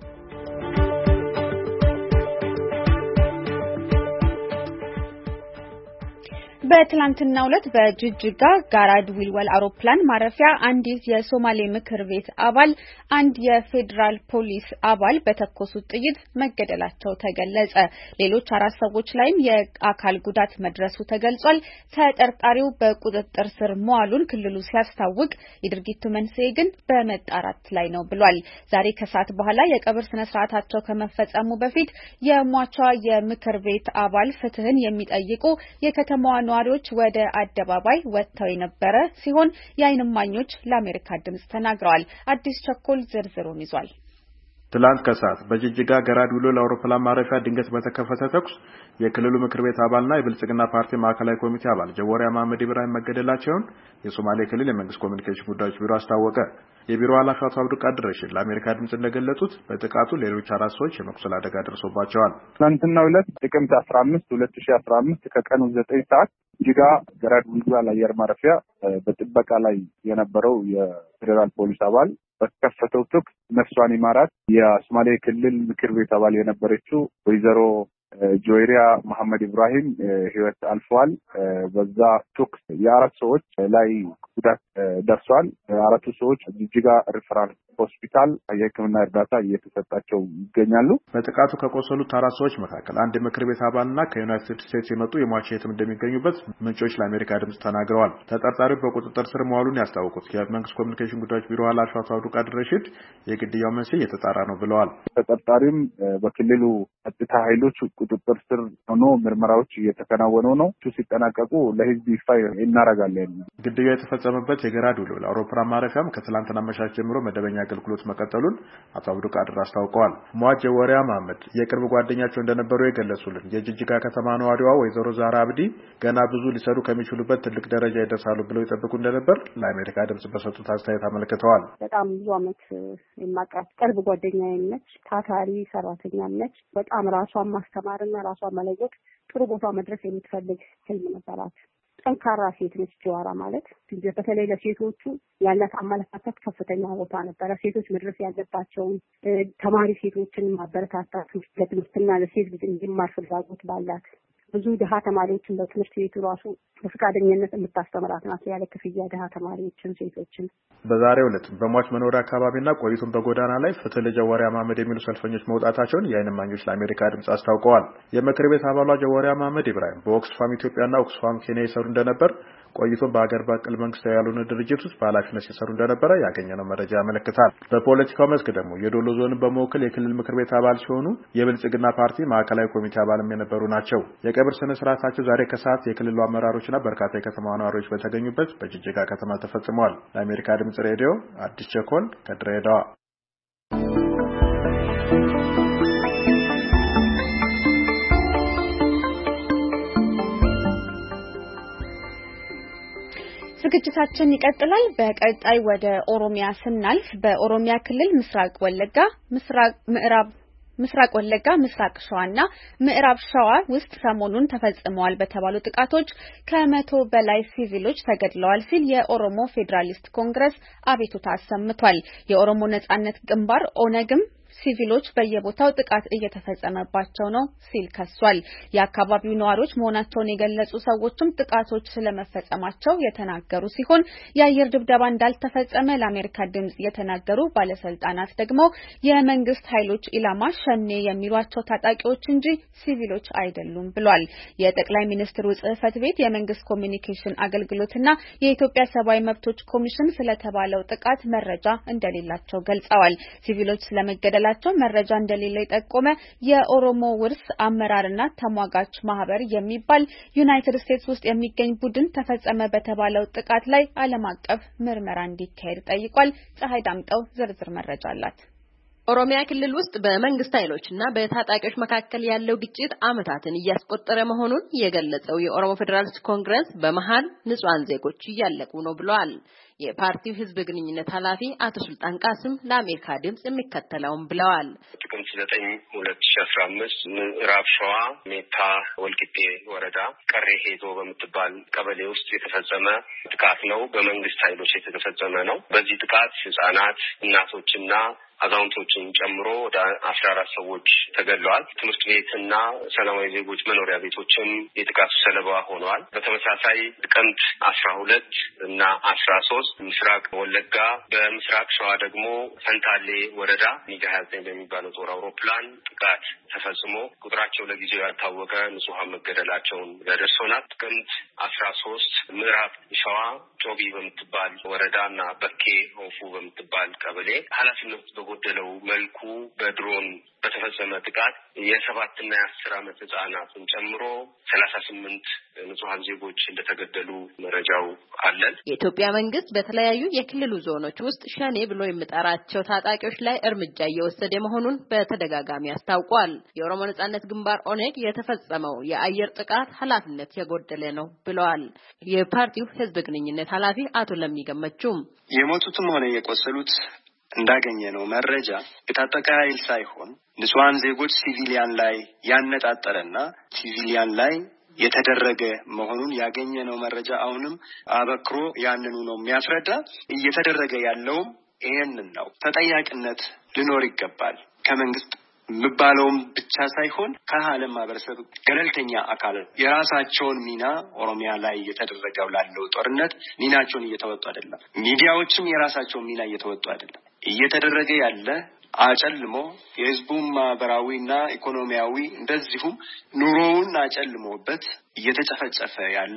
Speaker 5: በትላንትናው ዕለት በጅጅጋ ጋራድ ዊልወል አውሮፕላን ማረፊያ አንዲት የሶማሌ ምክር ቤት አባል አንድ የፌዴራል ፖሊስ አባል በተኮሱት ጥይት መገደላቸው ተገለጸ። ሌሎች 4 ሰዎች ላይም የአካል ጉዳት መድረሱ ተገልጿል። ተጠርጣሪው በቁጥጥር ስር መዋሉን ክልሉ ሲያስታውቅ የድርጊቱ መንስኤ ግን በመጣራት ላይ ነው ብሏል። ዛሬ ከሰዓት በኋላ የቀብር ስነ ስርዓታቸው ከመፈጸሙ በፊት የሟቿ የምክር ቤት አባል ፍትህን የሚጠይቁ የከተማዋ ነዋሪዎች ወደ አደባባይ ወጥተው የነበረ ሲሆን የዓይን እማኞች ለአሜሪካ ድምጽ ተናግረዋል። አዲስ ቸኮል ዝርዝሩን ይዟል።
Speaker 9: ትላንት ከሰዓት በጅጅጋ ጋራድ ዊልወል አውሮፕላን ማረፊያ ድንገት በተከፈተ ተኩስ የክልሉ ምክር ቤት አባልና የብልጽግና ፓርቲ ማዕከላዊ ኮሚቴ አባል ጀዋሪያ መሐመድ ኢብራሂም መገደላቸውን የሶማሌ ክልል የመንግስት ኮሚኒኬሽን ጉዳዮች ቢሮ አስታወቀ። የቢሮ ኃላፊ አቶ አብዱልቃድር ረሺድ ለአሜሪካ ድምጽ እንደገለጹት በጥቃቱ ሌሎች 4 ሰዎች የመቁሰል አደጋ ደርሶባቸዋል።
Speaker 10: ትናንትናው ዕለት ጥቅምት 15 2015 ከቀኑ 9 ሰዓት ጅጅጋ ጋራድ ዊልወል አየር ማረፊያ በጥበቃ ላይ የነበረው የፌዴራል ፖሊስ አባል በከፈተው ተኩስ ነፍሷን ይማራት የሶማሌ ክልል ምክር ቤት አባል የነበረችው ወይዘሮ ጆይሪያ መሐመድ ኢብራሂም ህይወት አልፏል። በዛ ተኩስ የ4 ሰዎች ላይ ጉዳት ደርሷል። 4 ሰዎች ጅጅጋ ሪፈራል ሆስፒታል የሕክምና እርዳታ እየተሰጣቸው ይገኛሉ።
Speaker 9: በጥቃቱ ከቆሰሉት 4 ሰዎች መካከል አንድ ምክር ቤት አባልና ከዩናይትድ ስቴትስ የመጡ የሟች እህትም እንደሚገኙበት ምንጮች ለአሜሪካ ድምጽ ተናግረዋል። ተጠርጣሪው በቁጥጥር ስር መዋሉን ያስታወቁት የመንግስት ኮሚኒኬሽን ጉዳዮች ቢሮ ኃላፊ አቶ አብዱልቃድር ረሺድ የግድያው መንስኤ እየተጣራ ነው ብለዋል።
Speaker 10: ተጠርጣሪውም በክልሉ ጸጥታ ኃይሎች ቁጥጥር ስር ሆኖ ምርመራዎች እየተከናወኑ ነው። ሲጠናቀቁ ለህዝብ ይፋ እናደርጋለን።
Speaker 9: ግድያው የተፈጸመበት የጋራድ ዊልወል አውሮፕላን ማረፊያም ከትላንትና አመሻሽ ጀምሮ መደበኛ አገልግሎት መቀጠሉን አቶ አብዱልቃድር አስታውቀዋል። ሟች ጀዋሪያ መሐመድ የቅርብ ጓደኛቸው እንደነበሩ የገለጹልን የጅጅጋ ከተማ ነዋሪዋ ወይዘሮ ዛራ አብዲ ገና ብዙ ሊሰሩ ከሚችሉበት ትልቅ ደረጃ ይደርሳሉ ብለው ይጠብቁ እንደነበር ለአሜሪካ ድምጽ በሰጡት አስተያየት አመልክተዋል።
Speaker 11: በጣም ብዙ አመት የማውቃት ቅርብ ጓደኛዬ ነች። ታታሪ ሰራተኛ ነች። በጣም ራሷን ማስተማርና ራሷን መለወጥ ጥሩ ቦታ መድረስ የምትፈልግ ህልም ነበራት። ጠንካራ ሴት ነች ጀዋራ ማለት። በተለይ ለሴቶቹ ያላት አመለካከት ከፍተኛ ቦታ ነበረ። ሴቶች መድረስ ያለባቸውን ተማሪ ሴቶችን ማበረታታት፣ ለትምህርትና ለሴት ልጅ እንዲማር ፍላጎት ባላት ብዙ ድሃ ተማሪዎችን በትምህርት ቤቱ ራሱ በፍቃደኝነት የምታስተምራት ናት። ያለ ክፍያ ድሃ ተማሪዎችን ሴቶችን
Speaker 9: በዛሬው ዕለት በሟች መኖሪያ አካባቢና ቆይቱን በጎዳና ላይ ፍትህ ለጀዋሪያ መሐመድ የሚሉ ሰልፈኞች መውጣታቸውን የዓይን እማኞች ለአሜሪካ ድምጽ አስታውቀዋል። የምክር ቤት አባሏ ጀዋሪያ መሐመድ ኢብራሂም በኦክስፋም ኢትዮጵያና ኦክስፋም ኬንያ ይሰሩ እንደነበር ቆይቱን በአገር በቀል መንግስታዊ ያልሆነ ድርጅት ውስጥ በኃላፊነት ሲሰሩ እንደነበረ ያገኘነው መረጃ ያመለክታል። በፖለቲካው መስክ ደግሞ የዶሎ ዞንን በመወከል የክልል ምክር ቤት አባል ሲሆኑ የብልጽግና ፓርቲ ማዕከላዊ ኮሚቴ አባልም የነበሩ ናቸው። የቀብር ስነ ስርዓታቸው ዛሬ ከሰዓት የክልሉ አመራሮችና በርካታ የከተማ ነዋሪዎች በተገኙበት በጅጅጋ ከተማ ተፈጽሟል። ለአሜሪካ ድምጽ ሬዲዮ አዲስ ቸኮል ከድሬዳዋ።
Speaker 1: ዝግጅታችን ይቀጥላል። በቀጣይ ወደ ኦሮሚያ ስናልፍ በኦሮሚያ ክልል ምስራቅ ወለጋ ምስራቅ ሸዋና ምዕራብ ሸዋ ውስጥ ሰሞኑን ተፈጽመዋል በተባሉ ጥቃቶች ከ100 በላይ ሲቪሎች ተገድለዋል ሲል የኦሮሞ ፌዴራሊስት ኮንግረስ አቤቱታ አሰምቷል። የኦሮሞ ነጻነት ግንባር ኦነግም ሲቪሎች በየቦታው ጥቃት እየተፈጸመባቸው ነው ሲል ከሷል። የአካባቢው ነዋሪዎች መሆናቸውን የገለጹ ሰዎችም ጥቃቶች ስለመፈጸማቸው የተናገሩ ሲሆን የአየር ድብደባ እንዳልተፈጸመ ለአሜሪካ ድምጽ የተናገሩ ባለስልጣናት ደግሞ የመንግስት ኃይሎች ኢላማ ሸኔ የሚሏቸው ታጣቂዎች እንጂ ሲቪሎች አይደሉም ብሏል። የጠቅላይ ሚኒስትሩ ጽህፈት ቤት የመንግስት ኮሚኒኬሽን አገልግሎትና የኢትዮጵያ ሰብአዊ መብቶች ኮሚሽን ስለተባለው ጥቃት መረጃ እንደሌላቸው ገልጸዋል። ሲቪሎች ስለመገደል መረጃ እንደሌለ የጠቆመ የኦሮሞ ውርስ አመራርና ተሟጋች ማህበር የሚባል ዩናይትድ ስቴትስ ውስጥ የሚገኝ ቡድን ተፈጸመ በተባለው ጥቃት ላይ ዓለም አቀፍ ምርመራ እንዲካሄድ ጠይቋል። ፀሐይ ዳምጠው ዝርዝር መረጃ አላት።
Speaker 12: ኦሮሚያ ክልል ውስጥ በመንግስት ኃይሎችና በታጣቂዎች መካከል ያለው ግጭት አመታትን እያስቆጠረ መሆኑን የገለጸው የኦሮሞ ፌዴራሊስት ኮንግረስ በመሃል ንጹሃን ዜጎች እያለቁ ነው ብለዋል። የፓርቲው ህዝብ ግንኙነት ኃላፊ አቶ ሱልጣን ቃስም ለአሜሪካ ድምጽ የሚከተለውን ብለዋል።
Speaker 13: ጥቅምት 9 2015 ምዕራብ ሸዋ ሜታ ወልቂጤ ወረዳ ቀሬ ሄዞ በምትባል ቀበሌ ውስጥ የተፈጸመ ጥቃት ነው። በመንግስት ኃይሎች የተፈጸመ ነው። በዚህ ጥቃት ህጻናት፣ እናቶችና አዛውንቶችን ጨምሮ ወደ 14 ሰዎች ተገድለዋል። ትምህርት ቤትና ሰላማዊ ዜጎች መኖሪያ ቤቶችም የጥቃቱ ሰለባ ሆነዋል። በተመሳሳይ ጥቅምት 12 እና 13 ምስራቅ ወለጋ፣ በምስራቅ ሸዋ ደግሞ ፈንታሌ ወረዳ ሚግ 29 በሚባለው ጦር አውሮፕላን ጥቃት ተፈጽሞ ቁጥራቸው ለጊዜው ያልታወቀ ንጹሃን መገደላቸውን ያደርሶናል። ጥቅምት 13 ምዕራብ ሸዋ ጮቢ በምትባል ወረዳና በኬ ሆፉ በምትባል ቀበሌ ኃላፊነት በጎደለው መልኩ በድሮን በተፈጸመ ጥቃት የ7 እና የ10 ዓመት ህጻናትን ጨምሮ 38 ንጹሃን ዜጎች እንደተገደሉ መረጃው አለን።
Speaker 12: የኢትዮጵያ መንግስት በተለያዩ የክልሉ ዞኖች ውስጥ ሸኔ ብሎ የሚጠራቸው ታጣቂዎች ላይ እርምጃ እየወሰደ መሆኑን በተደጋጋሚ አስታውቋል። የኦሮሞ ነጻነት ግንባር ኦነግ የተፈጸመው የአየር ጥቃት ኃላፊነት የጎደለ ነው ብለዋል። የፓርቲው ህዝብ ግንኙነት ኃላፊ አቶ ለሚገመቹም
Speaker 14: የሞቱትም ሆነ የቆሰሉት እንዳገኘነው መረጃ የታጠቀ ኃይል ሳይሆን ንጹሃን ዜጎች ሲቪሊያን ላይ ያነጣጠረና ሲቪሊያን ላይ የተደረገ መሆኑን ያገኘነው መረጃ አሁንም አበክሮ ያንኑ ነው የሚያስረዳ። እየተደረገ ያለውም ይሄንን ነው። ተጠያቂነት ሊኖር ይገባል። ከመንግስት ምባለውም ብቻ ሳይሆን ከዓለም ማህበረሰብ ገለልተኛ አካል የራሳቸውን ሚና ኦሮሚያ ላይ የተደረገው ላለው ጦርነት ሚናቸውን እየተወጡ አይደለም። ሚዲያዎችም የራሳቸውን ሚና እየተወጡ አይደለም። እየተደረገ ያለ አጨልሞ የህዝቡን ማህበራዊና ኢኮኖሚያዊ እንደዚሁም ኑሮውን አጨልሞበት እየተጨፈጨፈ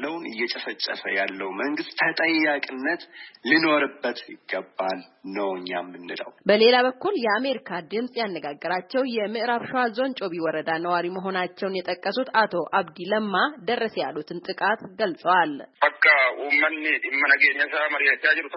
Speaker 14: ያለው መንግስት ተጠያቂነት ሊኖርበት ይገባል ነው እኛ የምንለው።
Speaker 12: በሌላ በኩል የአሜሪካ ድምጽ ያነጋገራቸው የምዕራብ ሸዋ ዞን ጮቢ ወረዳ ነዋሪ መሆናቸውን የጠቀሱት አቶ አብዲ ለማ ደረሰ ያሉትን ጥቃት ገልጸዋል።
Speaker 13: በቃ ወመኔ ዲመነገኘሳ ማሪያቻ ጅሩት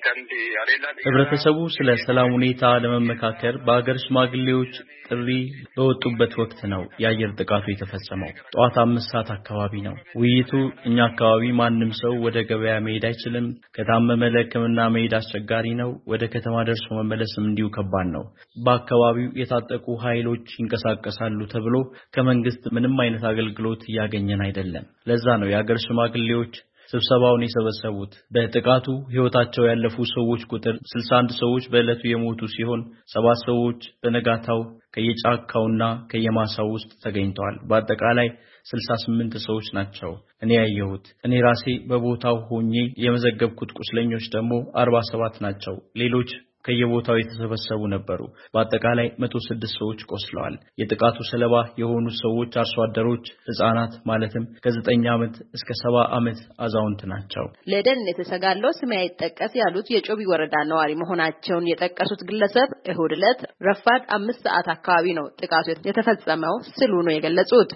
Speaker 15: ህብረተሰቡ ስለ ሰላም ሁኔታ ለመመካከር በአገር ሽማግሌዎች ጥሪ በወጡበት ወቅት ነው የአየር ጥቃቱ የተፈጸመው። ጠዋት 5 ሰዓት አካባቢ ነው። ውይይቱ እኛ አካባቢ ማንም ሰው ወደ ገበያ መሄድ አይችልም፣ ከታመመ ለሕክምና መሄድ አስቸጋሪ ነው፣ ወደ ከተማ ደርሶ መመለስም እንዲሁ ከባድ ነው። በአካባቢው የታጠቁ ኃይሎች ይንቀሳቀሳሉ ተብሎ ከመንግስት ምንም አይነት አገልግሎት እያገኘን አይደለም። ለዛ ነው የአገር ሽማግሌዎች ስብሰባውን የሰበሰቡት። በጥቃቱ ህይወታቸው ያለፉ ሰዎች ቁጥር 61 ሰዎች በእለቱ የሞቱ ሲሆን 7 ሰዎች በነጋታው ከየጫካውና ከየማሳው ውስጥ ተገኝተዋል። በአጠቃላይ 68 ሰዎች ናቸው እኔ ያየሁት። እኔ ራሴ በቦታው ሆኜ የመዘገብኩት ቁስለኞች ደግሞ 47 ናቸው። ሌሎች ከየቦታው የተሰበሰቡ ነበሩ። በአጠቃላይ 106 ሰዎች ቆስለዋል። የጥቃቱ ሰለባ የሆኑ ሰዎች አርሶ አደሮች፣ ህፃናት ማለትም ከ9 ዓመት እስከ 70 ዓመት አዛውንት ናቸው።
Speaker 12: ለደህንነት የተሰጋለው ስም አይጠቀስ ያሉት የጮቢ ወረዳ ነዋሪ መሆናቸውን የጠቀሱት ግለሰብ እሁድ ዕለት ረፋድ 5 ሰዓት አካባቢ ነው ጥቃቱ የተፈጸመው ሲሉ ነው የገለጹት።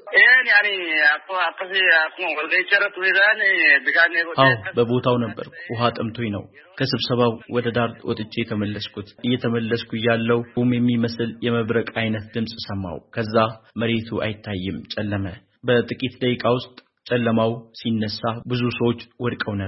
Speaker 15: በቦታው ነበር። ውሃ ጠምቶኝ ነው ከስብሰባው ወደ ዳር ወጥቼ ተመለስኩት። እየተመለስኩ ያለው ቡም የሚመስል የመብረቅ አይነት ድምጽ ሰማው። ከዛ መሬቱ አይታይም፣ ጨለመ። በጥቂት ደቂቃ ውስጥ ጨለማው ሲነሳ ብዙ ሰዎች ወድቀው ነበር።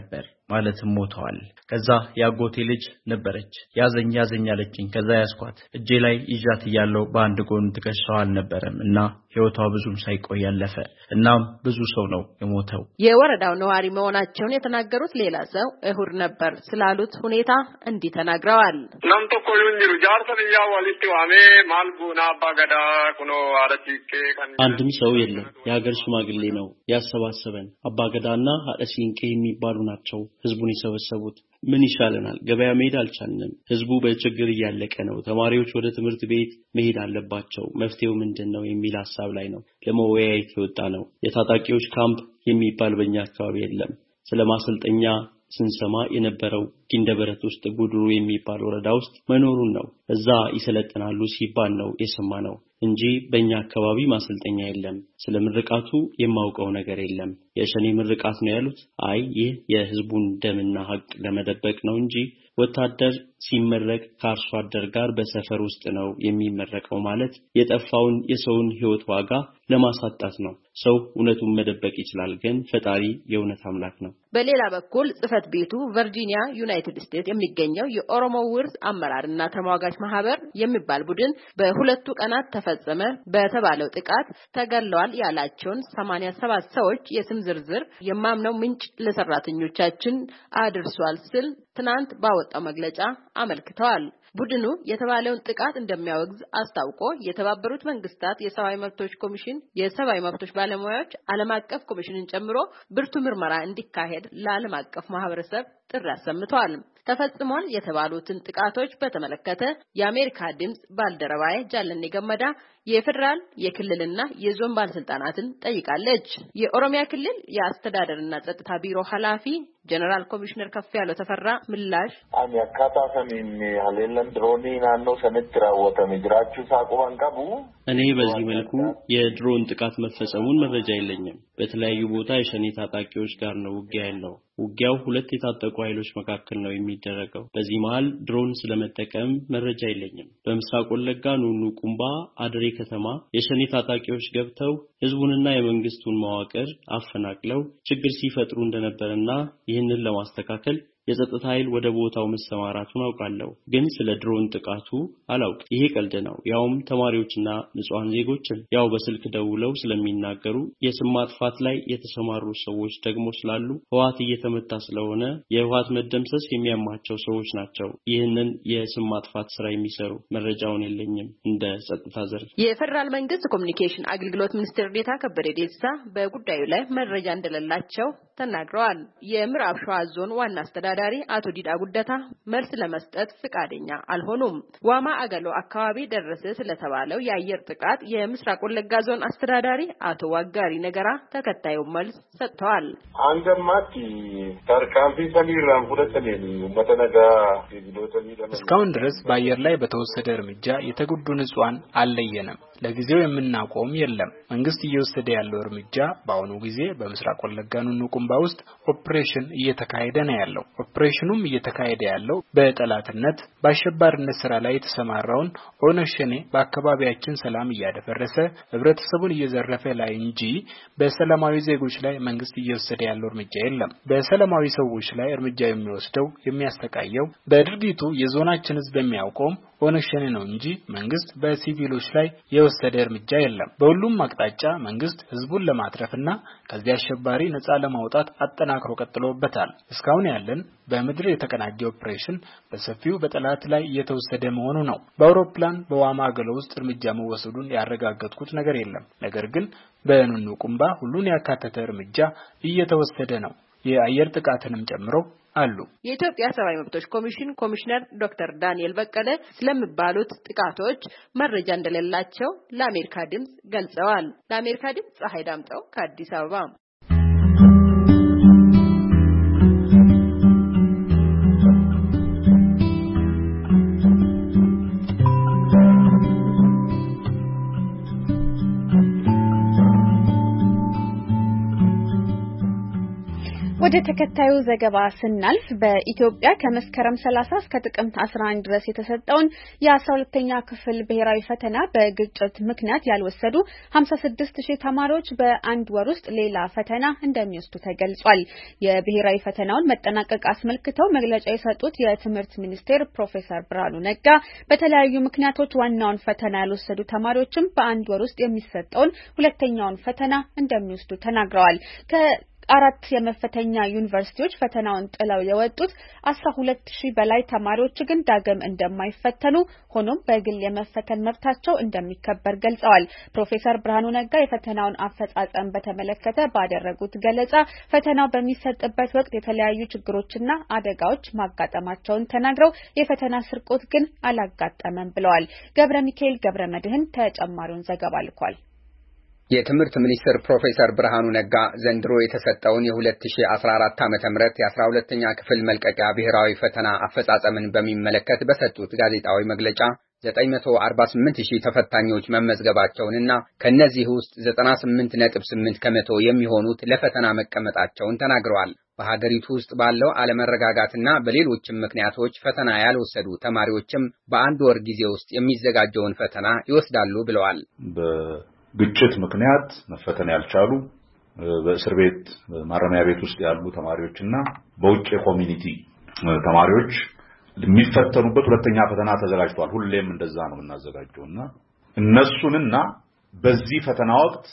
Speaker 15: ማለትም ሞተዋል። ከዛ ያጎቴ ልጅ ነበረች ያዘኝ አለችኝ። ከዛ ያስኳት እጄ ላይ ይዣት ያለው በአንድ ጎን ትከሻው አልነበረም እና ህይወቷ ብዙም ሳይቆይ ያለፈ። እናም ብዙ ሰው ነው የሞተው።
Speaker 12: የወረዳው ነዋሪ መሆናቸውን የተናገሩት ሌላ ሰው እሁድ ነበር ስላሉት ሁኔታ እንዲህ ተናግረዋል።
Speaker 16: ናምቶ ኮዩን ይሩ ጃርሰን ያዋሊቲ ዋሜ ማልቡና አባገዳ ኩኖ አረቲኬ
Speaker 15: አንድም ሰው የለም። የሀገር ሽማግሌ ነው ያሰባሰበን። አባገዳና አደሲንቄ የሚባሉ ናቸው ህዝቡን የሰበሰቡት። ምን ይሻለናል? ገበያ መሄድ አልቻልንም። ህዝቡ በችግር እያለቀ ነው። ተማሪዎች ወደ ትምህርት ቤት መሄድ አለባቸው። መፍትሄው ምንድነው የሚል ሐሳብ ላይ ነው ለመወያየት የወጣ ነው። የታጣቂዎች ካምፕ የሚባል በእኛ አካባቢ የለም። ስለማሰልጠኛ ስንሰማ የነበረው ጊንደበረት ውስጥ ጉድሩ የሚባል ወረዳ ውስጥ መኖሩን ነው። እዛ ይሰለጥናሉ ሲባል ነው የሰማነው እንጂ በእኛ አካባቢ ማሰልጠኛ የለም። ስለምርቃቱ የማውቀው ነገር የለም። የሸኔ ምርቃት ነው ያሉት። አይ ይህ የህዝቡን ደምና ሀቅ ለመደበቅ ነው እንጂ ወታደር ሲመረቅ ከአርሶ አደር ጋር በሰፈር ውስጥ ነው የሚመረቀው ማለት የጠፋውን የሰውን ህይወት ዋጋ ለማሳጣት ነው። ሰው እውነቱን መደበቅ ይችላል፣ ግን ፈጣሪ የእውነት አምላክ ነው።
Speaker 12: በሌላ በኩል ጽፈት ቤቱ ቨርጂኒያ ዩናይትድ ስቴትስ የሚገኘው የኦሮሞ ውርዝ አመራርና ተሟጋች ማህበር የሚባል ቡድን በሁለቱ ቀናት ተፈጸመ በተባለው ጥቃት ተገለዋል ያላቸውን 87 ሰዎች የስም ዝርዝር የማምነው ምንጭ ለሰራተኞቻችን አድርሷል ሲል ትናንት ባወጣው መግለጫ አመልክተዋል። ቡድኑ የተባለውን ጥቃት እንደሚያወግዝ አስታውቆ የተባበሩት መንግስታት የሰብአዊ መብቶች ኮሚሽን የሰብአዊ መብቶች ባለሙያዎች ዓለም አቀፍ ኮሚሽንን ጨምሮ ብርቱ ምርመራ እንዲካሄድ ለዓለም አቀፍ ማህበረሰብ ጥሪ አሰምተዋል። ተፈጽሟል የተባሉትን ጥቃቶች በተመለከተ የአሜሪካ ድምጽ ባልደረባዬ ጃለኔ ገመዳ የፌደራል የክልልና የዞን ባለስልጣናትን ጠይቃለች። የኦሮሚያ ክልል የአስተዳደርና ጸጥታ ቢሮ ኃላፊ ጀነራል ኮሚሽነር ከፍያለው ተፈራ ምላሽ
Speaker 17: አን ያካታሰሚን ሀሌለን ድሮኒ ናኖ ሰነትራወተ ሚግራቹ ሳቆን ቀቡ
Speaker 15: እኔ በዚህ መልኩ የድሮን ጥቃት መፈጸሙን መረጃ የለኝም። በተለያዩ ቦታ የሸኔ ታጣቂዎች ጋር ነው ውጊያ ያለው። ውጊያው ሁለት የታጠቁ ኃይሎች መካከል ነው የሚደረገው። በዚህ መሃል ድሮን ስለመጠቀም መረጃ የለኝም። በምስራቅ ወለጋ ኑኑ ቁምባ አድሬ ከተማ የሸኔ ታጣቂዎች ገብተው ህዝቡንና የመንግስቱን መዋቅር አፈናቅለው ችግር ሲፈጥሩ እንደነበርና ይህንን ለማስተካከል የጸጥታ ኃይል ወደ ቦታው መሰማራቱን አውቃለሁ። ግን ስለ ድሮን ጥቃቱ አላውቅም። ይሄ ቀልድ ነው። ያውም ተማሪዎችና ንጹሃን ዜጎችን ያው በስልክ ደውለው ስለሚናገሩ የስም ማጥፋት ላይ የተሰማሩ ሰዎች ደግሞ ስላሉ ህዋት እየተመታ ስለሆነ የህዋት መደምሰስ የሚያማቸው ሰዎች ናቸው ይህንን የስም ማጥፋት ስራ የሚሰሩ። መረጃውን የለኝም እንደ ጸጥታ ዘርፍ።
Speaker 12: የፌደራል መንግስት ኮሚኒኬሽን አገልግሎት ሚኒስትር ዴኤታ ከበደ ዴሳ በጉዳዩ ላይ መረጃ እንደሌላቸው ተናግረዋል። የምዕራብ ሸዋ ዞን ዋና አስተዳዳሪ አቶ ዲዳ ጉደታ መልስ ለመስጠት ፍቃደኛ አልሆኑም። ዋማ አገሎ አካባቢ ደረሰ ስለተባለው የአየር ጥቃት የምስራቅ ወለጋ ዞን አስተዳዳሪ አቶ ዋጋሪ ነገራ ተከታዩ መልስ ሰጥተዋል።
Speaker 17: አንገማቲ ተርካምፒ ሰሚራን ሁለተኔ መተነጋ
Speaker 8: እስካሁን ድረስ በአየር ላይ በተወሰደ እርምጃ የተጎዱ ንጹሃን አልለየንም። ለጊዜው የምናቆም የለም። መንግስት እየወሰደ ያለው እርምጃ በአሁኑ ጊዜ በምስራቅ ወለጋ ኑኑ ቁምባ ውስጥ ኦፕሬሽን እየተካሄደ ነው ያለው። ኦፕሬሽኑም እየተካሄደ ያለው በጠላትነት በአሸባሪነት ስራ ላይ የተሰማራውን ኦነግ ሸኔ በአካባቢያችን ሰላም እያደፈረሰ ህብረተሰቡን እየዘረፈ ላይ እንጂ በሰላማዊ ዜጎች ላይ መንግስት እየወሰደ ያለው እርምጃ የለም። በሰላማዊ ሰዎች ላይ እርምጃ የሚወስደው የሚያስተካየው በድርጊቱ የዞናችን ህዝብ የሚያውቀው ኦነግ ሸኔ ነው እንጂ መንግስት በሲቪሎች ላይ የወሰደ እርምጃ የለም። በሁሉም አቅጣጫ መንግስት ህዝቡን ለማትረፍና ከዚህ አሸባሪ ነፃ ለማውጣት አጠናክሮ ቀጥሎበታል። እስካሁን ያለን በምድር የተቀናጀ ኦፕሬሽን በሰፊው በጠላት ላይ እየተወሰደ መሆኑ ነው። በአውሮፕላን በዋማ አገሎ ውስጥ እርምጃ መወሰዱን ያረጋገጥኩት ነገር የለም። ነገር ግን በኑኑ ቁምባ ሁሉን ያካተተ እርምጃ እየተወሰደ ነው፣ የአየር ጥቃትንም ጨምሮ አሉ።
Speaker 12: የኢትዮጵያ ሰብአዊ መብቶች ኮሚሽን ኮሚሽነር ዶክተር ዳንኤል በቀለ ስለሚባሉት ጥቃቶች መረጃ እንደሌላቸው ለአሜሪካ ድምጽ ገልጸዋል። ለአሜሪካ ድምጽ ፀሐይ ዳምጠው ከአዲስ አበባ።
Speaker 1: ወደ ተከታዩ ዘገባ ስናልፍ በኢትዮጵያ ከመስከረም 30 እስከ ጥቅምት 11 ድረስ የተሰጠውን የ12ኛ ክፍል ብሔራዊ ፈተና በግጭት ምክንያት ያልወሰዱ 56000 ተማሪዎች በአንድ ወር ውስጥ ሌላ ፈተና እንደሚወስዱ ተገልጿል። የብሔራዊ ፈተናውን መጠናቀቅ አስመልክተው መግለጫ የሰጡት የትምህርት ሚኒስቴር ፕሮፌሰር ብርሃኑ ነጋ በተለያዩ ምክንያቶች ዋናውን ፈተና ያልወሰዱ ተማሪዎችም በአንድ ወር ውስጥ የሚሰጠውን ሁለተኛውን ፈተና እንደሚወስዱ ተናግረዋል። አራት የመፈተኛ ዩኒቨርሲቲዎች ፈተናውን ጥለው የወጡት 12000 በላይ ተማሪዎች ግን ዳግም እንደማይፈተኑ ሆኖም በግል የመፈተን መብታቸው እንደሚከበር ገልጸዋል። ፕሮፌሰር ብርሃኑ ነጋ የፈተናውን አፈጻጸም በተመለከተ ባደረጉት ገለጻ ፈተናው በሚሰጥበት ወቅት የተለያዩ ችግሮችና አደጋዎች ማጋጠማቸውን ተናግረው የፈተና ስርቆት ግን አላጋጠመም ብለዋል። ገብረ ሚካኤል ገብረ መድህን ተጨማሪውን ዘገባ ልኳል።
Speaker 18: የትምህርት ሚኒስትር ፕሮፌሰር ብርሃኑ ነጋ ዘንድሮ የተሰጠውን የ2014 ዓ.ም የ12ኛ ክፍል መልቀቂያ ብሔራዊ ፈተና አፈጻጸምን በሚመለከት በሰጡት ጋዜጣዊ መግለጫ 948000 ተፈታኞች መመዝገባቸውንና ከነዚህ ውስጥ 98.8 ከመቶ የሚሆኑት ለፈተና መቀመጣቸውን ተናግረዋል። በሀገሪቱ ውስጥ ባለው አለመረጋጋትና በሌሎችም ምክንያቶች ፈተና ያልወሰዱ ተማሪዎችም በአንድ ወር ጊዜ ውስጥ የሚዘጋጀውን ፈተና ይወስዳሉ ብለዋል።
Speaker 19: ግጭት ምክንያት መፈተን ያልቻሉ በእስር ቤት ማረሚያ ቤት ውስጥ ያሉ ተማሪዎችና በውጭ ኮሚኒቲ ተማሪዎች የሚፈተኑበት ሁለተኛ ፈተና ተዘጋጅቷል። ሁሌም እንደዛ ነው እናዘጋጀውና እነሱንና በዚህ ፈተና ወቅት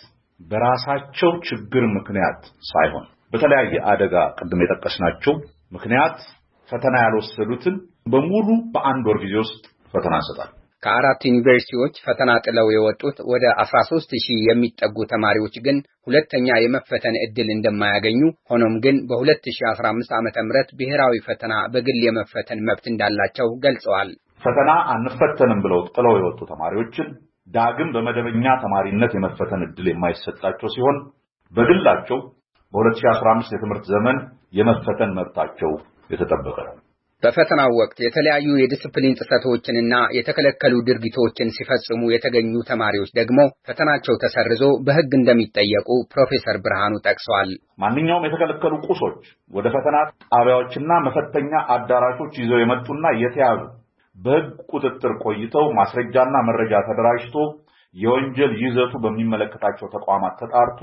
Speaker 19: በራሳቸው ችግር ምክንያት ሳይሆን በተለያየ አደጋ ቀደም የጠቀስናቸው ምክንያት ፈተና ያልወሰዱትን በሙሉ በአንድ ወር ጊዜ ውስጥ ፈተና እንሰጣለን።
Speaker 18: ከአራት ዩኒቨርሲቲዎች ፈተና ጥለው የወጡት ወደ 13000 የሚጠጉ ተማሪዎች ግን ሁለተኛ የመፈተን ዕድል እንደማያገኙ ሆኖም ግን በ2015 ዓ.ም ብሔራዊ ፈተና በግል የመፈተን መብት እንዳላቸው ገልጸዋል።
Speaker 19: ፈተና አንፈተንም ብለው ጥለው የወጡ ተማሪዎችን ዳግም በመደበኛ ተማሪነት የመፈተን ዕድል የማይሰጣቸው ሲሆን በግላቸው በ2015 የትምህርት ዘመን የመፈተን መብታቸው የተጠበቀ ነው።
Speaker 18: በፈተናው ወቅት የተለያዩ የዲስፕሊን ጥሰቶችንና የተከለከሉ ድርጊቶችን ሲፈጽሙ የተገኙ ተማሪዎች ደግሞ ፈተናቸው ተሰርዞ በሕግ እንደሚጠየቁ ፕሮፌሰር ብርሃኑ ጠቅሰዋል።
Speaker 19: ማንኛውም የተከለከሉ ቁሶች ወደ ፈተና ጣቢያዎችና መፈተኛ አዳራሾች ይዘው የመጡና የተያዙ በሕግ ቁጥጥር ቆይተው ማስረጃና መረጃ ተደራጅቶ የወንጀል ይዘቱ በሚመለከታቸው ተቋማት ተጣርቶ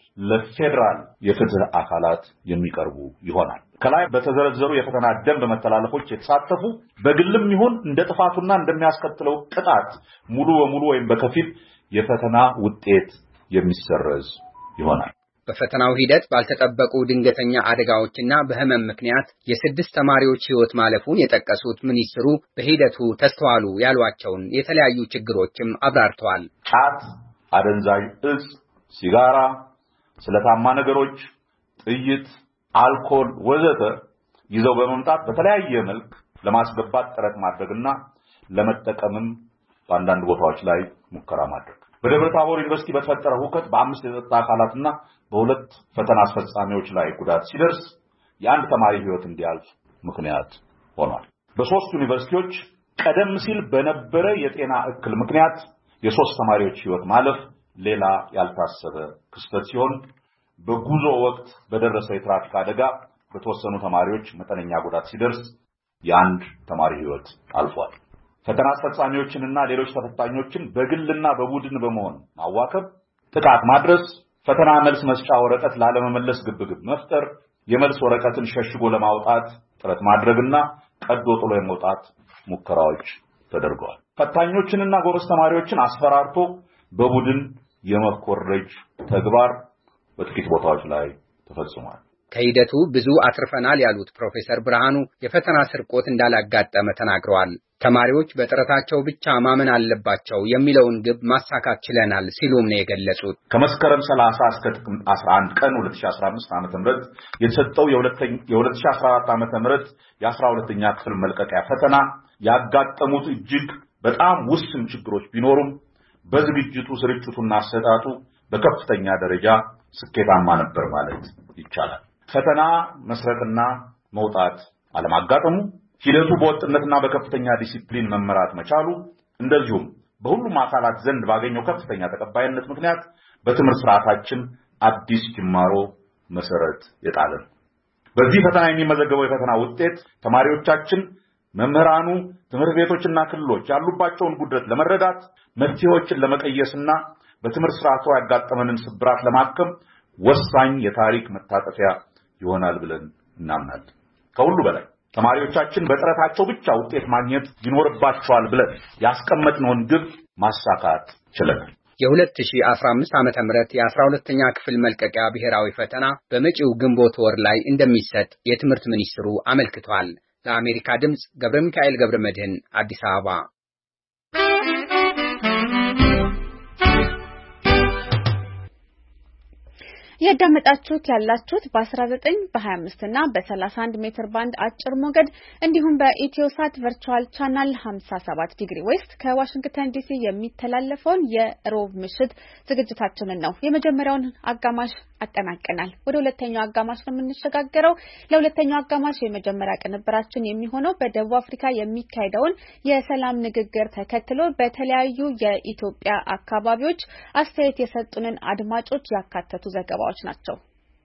Speaker 19: ለፌደራል የፍትህ አካላት የሚቀርቡ ይሆናል። ከላይ በተዘረዘሩ የፈተና ደንብ መተላለፎች የተሳተፉ በግልም ይሁን እንደ ጥፋቱና እንደሚያስከትለው ቅጣት ሙሉ በሙሉ ወይም በከፊል የፈተና ውጤት የሚሰረዝ ይሆናል።
Speaker 18: በፈተናው ሂደት ባልተጠበቁ ድንገተኛ አደጋዎችና በህመም ምክንያት የ6 ተማሪዎች ሕይወት ማለፉን የጠቀሱት ሚኒስትሩ በሂደቱ ተስተዋሉ ያሏቸውን የተለያዩ ችግሮችም አብራርተዋል።
Speaker 19: ጫት፣ አደንዛዥ እጽ፣ ሲጋራ፣ ስለታማ ነገሮች፣ ጥይት፣ አልኮል ወዘተ ይዘው በመምጣት በተለያየ መልክ ለማስገባት ጥረት ማድረግና ለመጠቀምም በአንዳንድ ቦታዎች ላይ ሙከራ ማድረግ በደብረ ታቦር ዩኒቨርሲቲ በተፈጠረው ሁከት በ5 የጸጥታ አካላትና በ2 ፈተና አስፈጻሚዎች ላይ ጉዳት ሲደርስ የአንድ ተማሪ ሕይወት እንዲያልፍ ምክንያት ሆኗል። በ3 ዩኒቨርሲቲዎች ቀደም ሲል በነበረ የጤና እክል ምክንያት የ3 ተማሪዎች ሕይወት ማለፍ ሌላ ያልታሰበ ክስተት ሲሆን በጉዞ ወቅት በደረሰ የትራፊክ አደጋ በተወሰኑ ተማሪዎች መጠነኛ ጉዳት ሲደርስ የአንድ ተማሪ ሕይወት አልፏል። ፈተና አስፈጻሚዎችንና ሌሎች ተፈታኞችን በግልና በቡድን በመሆን ማዋከብ፣ ጥቃት ማድረስ፣ ፈተና መልስ መስጫ ወረቀት ላለመመለስ ግብግብ መፍጠር፣ የመልስ ወረቀትን ሸሽጎ ለማውጣት ጥረት ማድረግና ቀዶ ጥሎ የመውጣት ሙከራዎች ተደርገዋል። ፈታኞችንና ጎበዝ ተማሪዎችን አስፈራርቶ በቡድን የመኮረጅ ተግባር በጥቂት ቦታዎች ላይ ተፈጽሟል።
Speaker 18: ከሂደቱ ብዙ አትርፈናል ያሉት ፕሮፌሰር ብርሃኑ የፈተና ስርቆት እንዳላጋጠመ ተናግረዋል። ተማሪዎች በጥረታቸው ብቻ ማመን አለባቸው የሚለውን ግብ ማሳካት ችለናል ሲሉም ነው የገለጹት።
Speaker 19: ከመስከረም 30 እስከ ጥቅምት 11 ቀን 2015 ዓ.ም የተሰጠው የ2014 ዓ.ም የ12ኛ ክፍል መልቀቂያ ፈተና ያጋጠሙት እጅግ በጣም ውስን ችግሮች ቢኖሩም በዝግጅቱ ስርጭቱና አሰጣጡ በከፍተኛ ደረጃ ስኬታማ ነበር ማለት ይቻላል። ፈተና መስረቅና መውጣት አለማጋጠሙ፣ ሂደቱ በወጥነትና በከፍተኛ ዲሲፕሊን መመራት መቻሉ፣ እንደዚሁም በሁሉም አካላት ዘንድ ባገኘው ከፍተኛ ተቀባይነት ምክንያት በትምህርት ስርዓታችን አዲስ ጅማሮ መሰረት የጣለ ነው። በዚህ ፈተና የሚመዘገበው የፈተና ውጤት ተማሪዎቻችን መምህራኑ ትምህርት ቤቶችና ክልሎች ያሉባቸውን ጉድለት ለመረዳት መፍትሄዎችን ለመቀየስና በትምህርት ስርዓቱ ያጋጠመንን ስብራት ለማከም ወሳኝ የታሪክ መታጠፊያ ይሆናል ብለን እናምናለን። ከሁሉ በላይ ተማሪዎቻችን በጥረታቸው ብቻ ውጤት ማግኘት ይኖርባቸዋል ብለን ያስቀመጥነውን ግብ ማሳካት ችለናል።
Speaker 18: የ2015 ዓመተ ምህረት የ12ኛ ክፍል መልቀቂያ ብሔራዊ ፈተና በመጪው ግንቦት ወር ላይ እንደሚሰጥ የትምህርት ሚኒስትሩ አመልክቷል። ለአሜሪካ ድምጽ ገብረ ሚካኤል ገብረ መድህን አዲስ አበባ።
Speaker 1: ያዳመጣችሁት ያላችሁት በ19 በ25 እና በ31 ሜትር ባንድ አጭር ሞገድ እንዲሁም በኢትዮሳት ቨርቹዋል ቻናል 57 ዲግሪ ዌስት ከዋሽንግተን ዲሲ የሚተላለፈውን የሮብ ምሽት ዝግጅታችንን ነው። የመጀመሪያውን አጋማሽ አጠናቀናል። ወደ ሁለተኛው አጋማሽ ነው የምንሸጋገረው። ለሁለተኛው አጋማሽ የመጀመሪያ ቅንብራችን የሚሆነው በደቡብ አፍሪካ የሚካሄደውን የሰላም ንግግር ተከትሎ በተለያዩ የኢትዮጵያ አካባቢዎች አስተያየት የሰጡንን አድማጮች ያካተቱ ዘገባዎች ናቸው።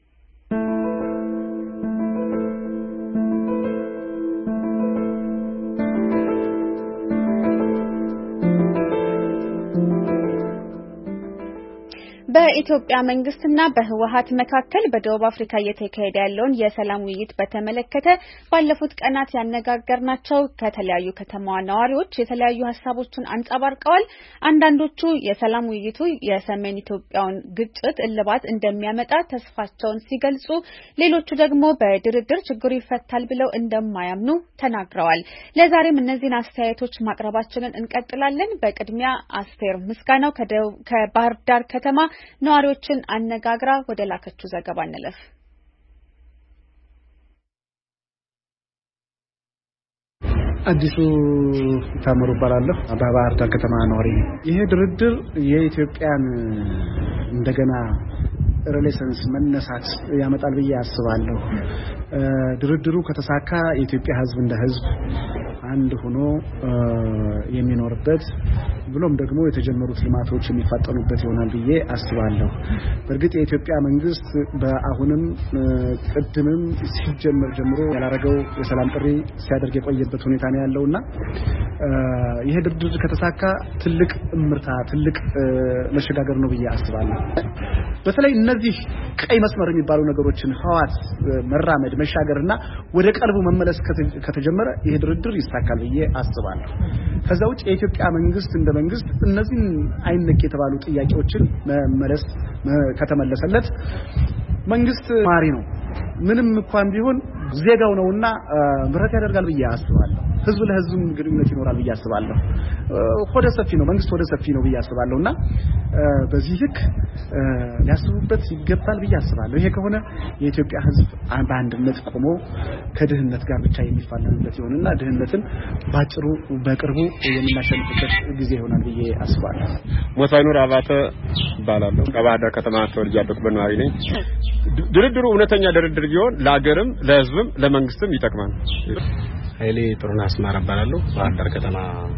Speaker 1: በኢትዮጵያ መንግስትና በህወሓት መካከል በደቡብ አፍሪካ እየተካሄደ ያለውን የሰላም ውይይት በተመለከተ ባለፉት ቀናት ያነጋገርናቸው ከተለያዩ ከተማዋ ነዋሪዎች የተለያዩ ሀሳቦችን አንጸባርቀዋል። አንዳንዶቹ የሰላም ውይይቱ የሰሜን ኢትዮጵያውን ግጭት እልባት እንደሚያመጣ ተስፋቸውን ሲገልጹ፣ ሌሎቹ ደግሞ በድርድር ችግሩ ይፈታል ብለው እንደማያምኑ ተናግረዋል። ለዛሬም እነዚህን አስተያየቶች ማቅረባችንን እንቀጥላለን። በቅድሚያ አስቴር ምስጋናው ከባህር ዳር ከተማ ነዋሪዎችን አነጋግራ ወደ ላከችው ዘገባ እንለፍ።
Speaker 20: አዲሱ ታምሩ ባላለሁ በባህር ዳር ከተማ ነዋሪ። ይሄ ድርድር የኢትዮጵያን እንደገና ሪሌሽንስ መነሳት ያመጣል ብዬ አስባለሁ። ድርድሩ ከተሳካ የኢትዮጵያ ሕዝብ እንደ ሕዝብ አንድ ሆኖ የሚኖርበት ብሎም ደግሞ የተጀመሩት ልማቶች የሚፋጠኑበት ይሆናል ብዬ አስባለሁ። በእርግጥ የኢትዮጵያ መንግስት በአሁንም ቅድምም ሲጀመር ጀምሮ ያላረገው የሰላም ጥሪ ሲያደርግ የቆየበት ሁኔታ ነው ያለውና ይሄ ድርድር ከተሳካ ትልቅ እምርታ ትልቅ መሸጋገር ነው ብዬ አስባለሁ። በተለይ እነዚህ ቀይ መስመር የሚባሉ ነገሮችን ህዋት መራመድ መሻገርና ወደ ቀልቡ መመለስ ከተጀመረ ይሄ ድርድር ይሳካል ብዬ አስባለሁ። ከዛ ውጭ የኢትዮጵያ መንግስት እንደ መንግስት እነዚህን አይነክ የተባሉ ጥያቄዎችን መመለስ ከተመለሰለት መንግስት ማሪ ነው ምንም እንኳን ቢሆን ዜጋው ነውና ምሕረት ያደርጋል ብዬ አስባለሁ። ህዝብ ለህዝብ ግንኙነት ይኖራል ብዬ አስባለሁ። ሆደ ሰፊ ነው መንግስት ሆደ ሰፊ ነው ብዬ አስባለሁና በዚህ ልክ ሊያስቡበት ይገባል ብዬ አስባለሁ። ይሄ ከሆነ የኢትዮጵያ ህዝብ በአንድነት ቆሞ ከድህነት ጋር ብቻ የሚፋለምበት ይሆንና ድህነትን ባጭሩ በቅርቡ የምናሸንፍበት ጊዜ ይሆናል ብዬ አስባለሁ።
Speaker 21: ሞሳይኑር አባተ ባላለሁ ከባህር ዳር ከተማ ተወልጄ ያደኩበት ነዋሪ ነኝ። ድርድሩ እውነተኛ ድርድር ቢሆን ለሀገርም ለህዝብም ለመንግስትም ይጠቅማል። ኃይሌ ጥሩና አስማራ ባላለሁ ባህር ዳር ከተማ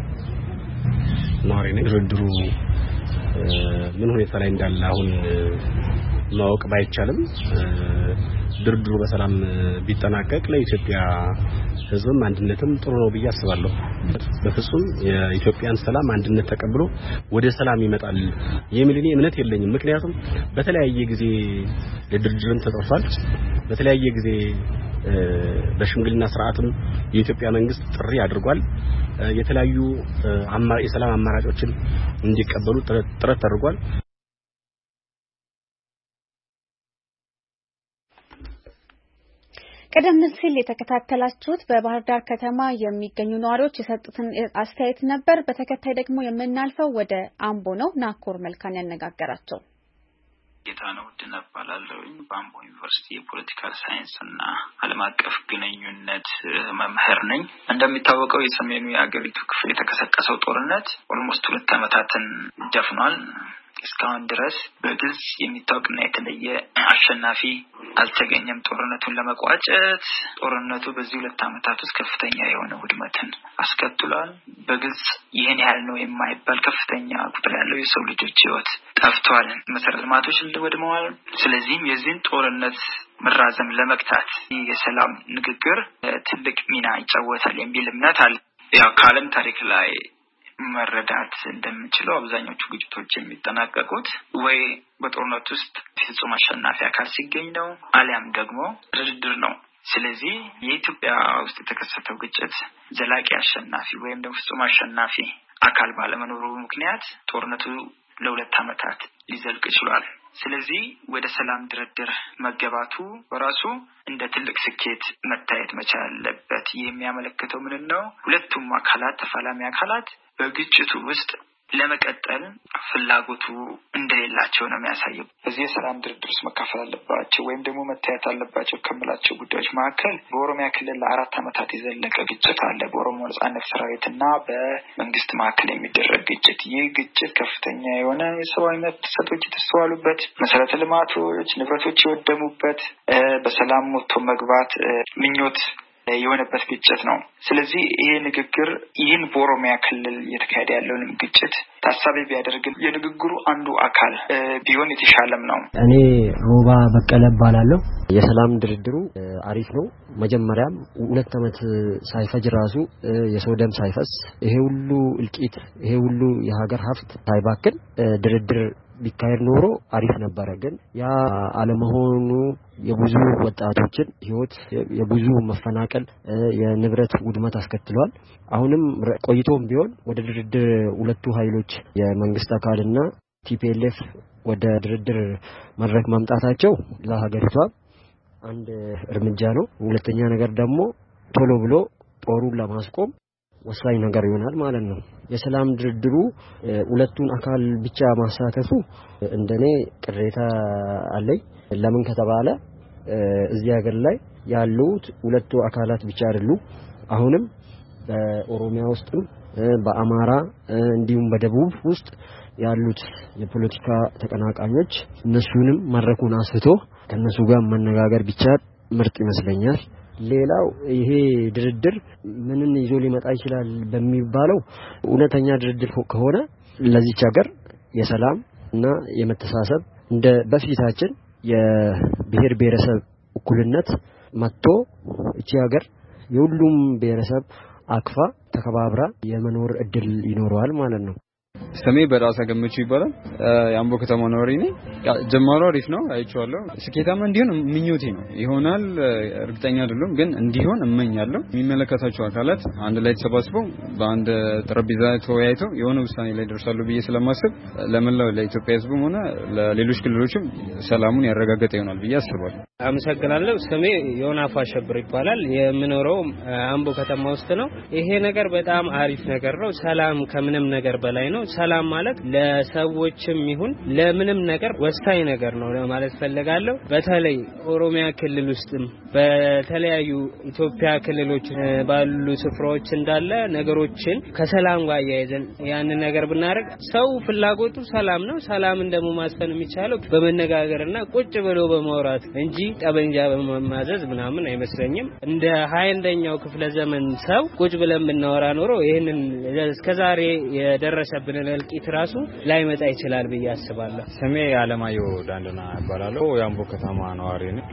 Speaker 21: ነዋሪ ነኝ። ድርድሩ ምን ሁኔታ ላይ እንዳለ አሁን ማወቅ ባይቻልም ድርድሩ በሰላም ቢጠናቀቅ ለኢትዮጵያ ህዝብም አንድነትም ጥሩ ነው ብዬ አስባለሁ። በፍጹም የኢትዮጵያን ሰላም አንድነት ተቀብሎ ወደ ሰላም ይመጣል የሚል እምነት የለኝም። ምክንያቱም በተለያየ ጊዜ ለድርድርም ተጠርቷል። በተለያየ ጊዜ በሽምግልና ስርዓትም የኢትዮጵያ መንግስት ጥሪ አድርጓል። የተለያዩ የሰላም አማራጮችን እንዲቀበሉ ጥረት ተደርጓል።
Speaker 1: ቀደም ሲል የተከታተላችሁት በባህር ዳር ከተማ የሚገኙ ነዋሪዎች የሰጡትን አስተያየት ነበር። በተከታይ ደግሞ የምናልፈው ወደ አምቦ ነው። ናኮር መልካን ያነጋገራቸው።
Speaker 22: ጌታነው ድነ ባላለውኝ በአምቦ ዩኒቨርሲቲ የፖለቲካል ሳይንስ እና ዓለም አቀፍ ግንኙነት መምህር ነኝ። እንደሚታወቀው የሰሜኑ የአገሪቱ ክፍል የተቀሰቀሰው ጦርነት ኦልሞስት 2 ዓመታትን ደፍኗል። እስካሁን ድረስ በግልጽ የሚታወቅና የተለየ አሸናፊ አልተገኘም። ጦርነቱን ለመቋጨት ጦርነቱ በዚህ 2 ዓመታት ውስጥ ከፍተኛ የሆነ ውድመትን አስከትሏል። በግልጽ ይሄን ያህል ነው የማይባል ከፍተኛ ቁጥር ያለው የሰው ልጆች ህይወት ጠፍቷል። መሰረተ ልማቶች ወድመዋል። ስለዚህም የዚህን ጦርነት መራዘም ለመግታት የሰላም ንግግር ትልቅ ሚና ይጫወታል የሚል እምነት አለ። ያው ከዓለም ታሪክ ላይ መረዳት እንደምንችለው አብዛኞቹ ግጭቶች የሚጠናቀቁት ወይ በጦርነት ውስጥ ፍጹም አሸናፊ አካል ሲገኝ ነው አሊያም ደግሞ ድርድር ነው። ስለዚህ የኢትዮጵያ ውስጥ የተከሰተው ግጭት ዘላቂ አሸናፊ ወይም ደግሞ ፍጹም አሸናፊ አካል ባለመኖሩ ምክንያት ጦርነቱ ለ2 ዓመታት ሊዘልቅ ይችላል። ስለዚህ ወደ ሰላም ድርድር መገባቱ በራሱ እንደ ትልቅ ስኬት መታየት መቻል አለበት። የሚያመለክተው ምን ነው? ሁለቱም አካላት ተፋላሚ አካላት በግጭቱ ውስጥ ለመቀጠል ፍላጎቱ እንደሌላቸው ነው የሚያሳየው። በዚህ የሰላም ድርድር ውስጥ መካፈል አለባቸው ወይም ደግሞ መታየት አለባቸው ከምላቸው ጉዳዮች መካከል በኦሮሚያ ክልል ለ4 ዓመታት የዘለቀ ግጭት አለ። በኦሮሞ ነጻነት ሰራዊትና በመንግስት መካከል የሚደረግ ግጭት። ይህ ግጭት ከፍተኛ የሆነ የሰብአዊ መብት ጥሰቶች የተስተዋሉበት፣ መሰረተ ልማቶች፣ ንብረቶች የወደሙበት፣ በሰላም ወጥቶ መግባት ምኞት የሆነበት ግጭት ነው። ስለዚህ ይሄ ንግግር ይህን በኦሮሚያ ክልል የተካሄደ ያለውን ግጭት ታሳቢ ቢያደርግ የንግግሩ አንዱ አካል ቢሆን የተሻለም ነው።
Speaker 3: እኔ ሮባ በቀለ ባላለሁ። የሰላም ድርድሩ አሪፍ ነው። መጀመሪያም 2 ዓመት ሳይፈጅ ራሱ የሰው ደም ሳይፈስ ይሄ ሁሉ እልቂት ይሄ ሁሉ የሀገር ሀብት ሳይባክን ድርድር ቢካሄድ ኖሮ አሪፍ ነበር። ግን ያ አለመሆኑ የብዙ ወጣቶችን ህይወት የብዙ መፈናቀል የንብረት ውድመት አስከትሏል። አሁንም ቆይቶም ቢሆን ወደ ድርድር ሁለቱ ኃይሎች የመንግስት አካልና ቲፒኤልኤፍ ወደ ድርድር መድረክ ማምጣታቸው ለሀገሪቷ አንድ እርምጃ ነው። ሁለተኛ ነገር ደግሞ ቶሎ ብሎ ጦሩን ለማስቆም ወሳኝ ነገር ይሆናል ማለት ነው። የሰላም ድርድሩ ሁለቱን አካል ብቻ ማሳተፉ እንደኔ ቅሬታ አለኝ። ለምን ከተባለ እዚህ ሀገር ላይ ያሉት ሁለቱ አካላት ብቻ አይደሉም። አሁንም በኦሮሚያ ውስጥም በአማራ እንዲሁም በደቡብ ውስጥ ያሉት የፖለቲካ ተቀናቃኞች እነሱንም መድረኩን አስፍቶ ከነሱ ጋር መነጋገር ብቻ ምርጥ ይመስለኛል። ሌላው ይሄ ድርድር ምንን ይዞ ሊመጣ ይችላል በሚባለው እውነተኛ ድርድር ከሆነ ለዚች ሀገር የሰላም እና የመተሳሰብ እንደ በፊታችን የብሔር ብሔረሰብ እኩልነት መጥቶ እቺ ሀገር የሁሉም ብሔረሰብ አክፋ ተከባብራ የመኖር እድል ይኖረዋል ማለት ነው።
Speaker 4: ስሜ በራሳ ገመቹ ይባላል። የአምቦ ከተማ ነዋሪ ነኝ። ጀማሩ አሪፍ ነው፣ አይቼዋለሁ። ስኬታማ እንዲሆን ምኞቴ ነው። ይሆናል እርግጠኛ አይደለም፣ ግን እንዲሆን እመኛለሁ። የሚመለከታቸው አካላት አንድ ላይ ተሰባስበው በአንድ ጠረጴዛ ተወያይተው የሆነ ውሳኔ ላይ ደርሳሉ ብዬ ስለማስብ ለመላው ለኢትዮጵያ ሕዝብም ሆነ ለሌሎች ክልሎችም ሰላሙን ያረጋገጠ ይሆናል ብዬ አስባለሁ።
Speaker 23: አመሰግናለሁ። ስሜ ዮናፍ አሸብር ይባላል። የምኖረው አምቦ ከተማ ውስጥ ነው። ይሄ ነገር በጣም አሪፍ ነገር ነው። ሰላም ከምንም ነገር በላይ ነው። ሰላም ማለት ለሰዎችም ይሁን ለምንም ነገር ወሳኝ ነገር ነው ማለት ፈልጋለሁ። በተለይ ኦሮሚያ ክልል ውስጥም በተለያዩ ኢትዮጵያ ክልሎች ባሉ ስፍራዎች እንዳለ ነገሮችን ከሰላም ጋር ያይዘን ያን ነገር ብናደርግ ሰው ፍላጎቱ ሰላም ነው። ሰላምን ደግሞ ማስፈን የሚቻለው በመነጋገርና ቁጭ ብሎ በማውራት እንጂ ጠበንጃ በመማዘዝ ምናምን አይመስለኝም። እንደ 21ኛው ክፍለ ዘመን ሰው ቁጭ ብለን ብናወራ ኖሮ ይሄንን እስከዛሬ የደረሰብን እልቂት ራሱ ላይመጣ ይችላል ብዬ አስባለሁ።
Speaker 24: ስሜ አለማየሁ ዳንደና ይባላል። የአምቦ ከተማ ነዋሪ ነኝ።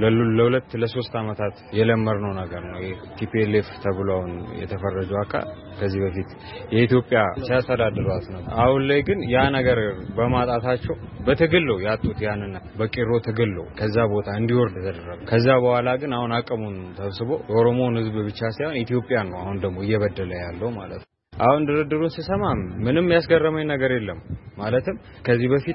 Speaker 24: ለ3 ዓመታት የለመርነው ነገር ነው። ቲፒኤልኤፍ ተብሎውን የተፈረጀው አካል ከዚህ በፊት የኢትዮጵያ ሲያስተዳድሯት ነው። አሁን ላይ ግን ያ ነገር በማጣታቸው በትግል ነው ያጡት። ያንን በቂሮ ትግል ነው ከዛ ቦታ እንዲወርድ ተደረገ። ከዛ በኋላ ግን አሁን አቅሙን ተሰብስቦ ኦሮሞን ህዝብ ብቻ ሳይሆን ኢትዮጵያን ነው አሁን ደግሞ እየበደለ ያለው ማለት ነው። አሁን ድርድሩን ሲሰማ ምንም ያስገረመኝ ነገር የለም። ማለትም ከዚህ በፊት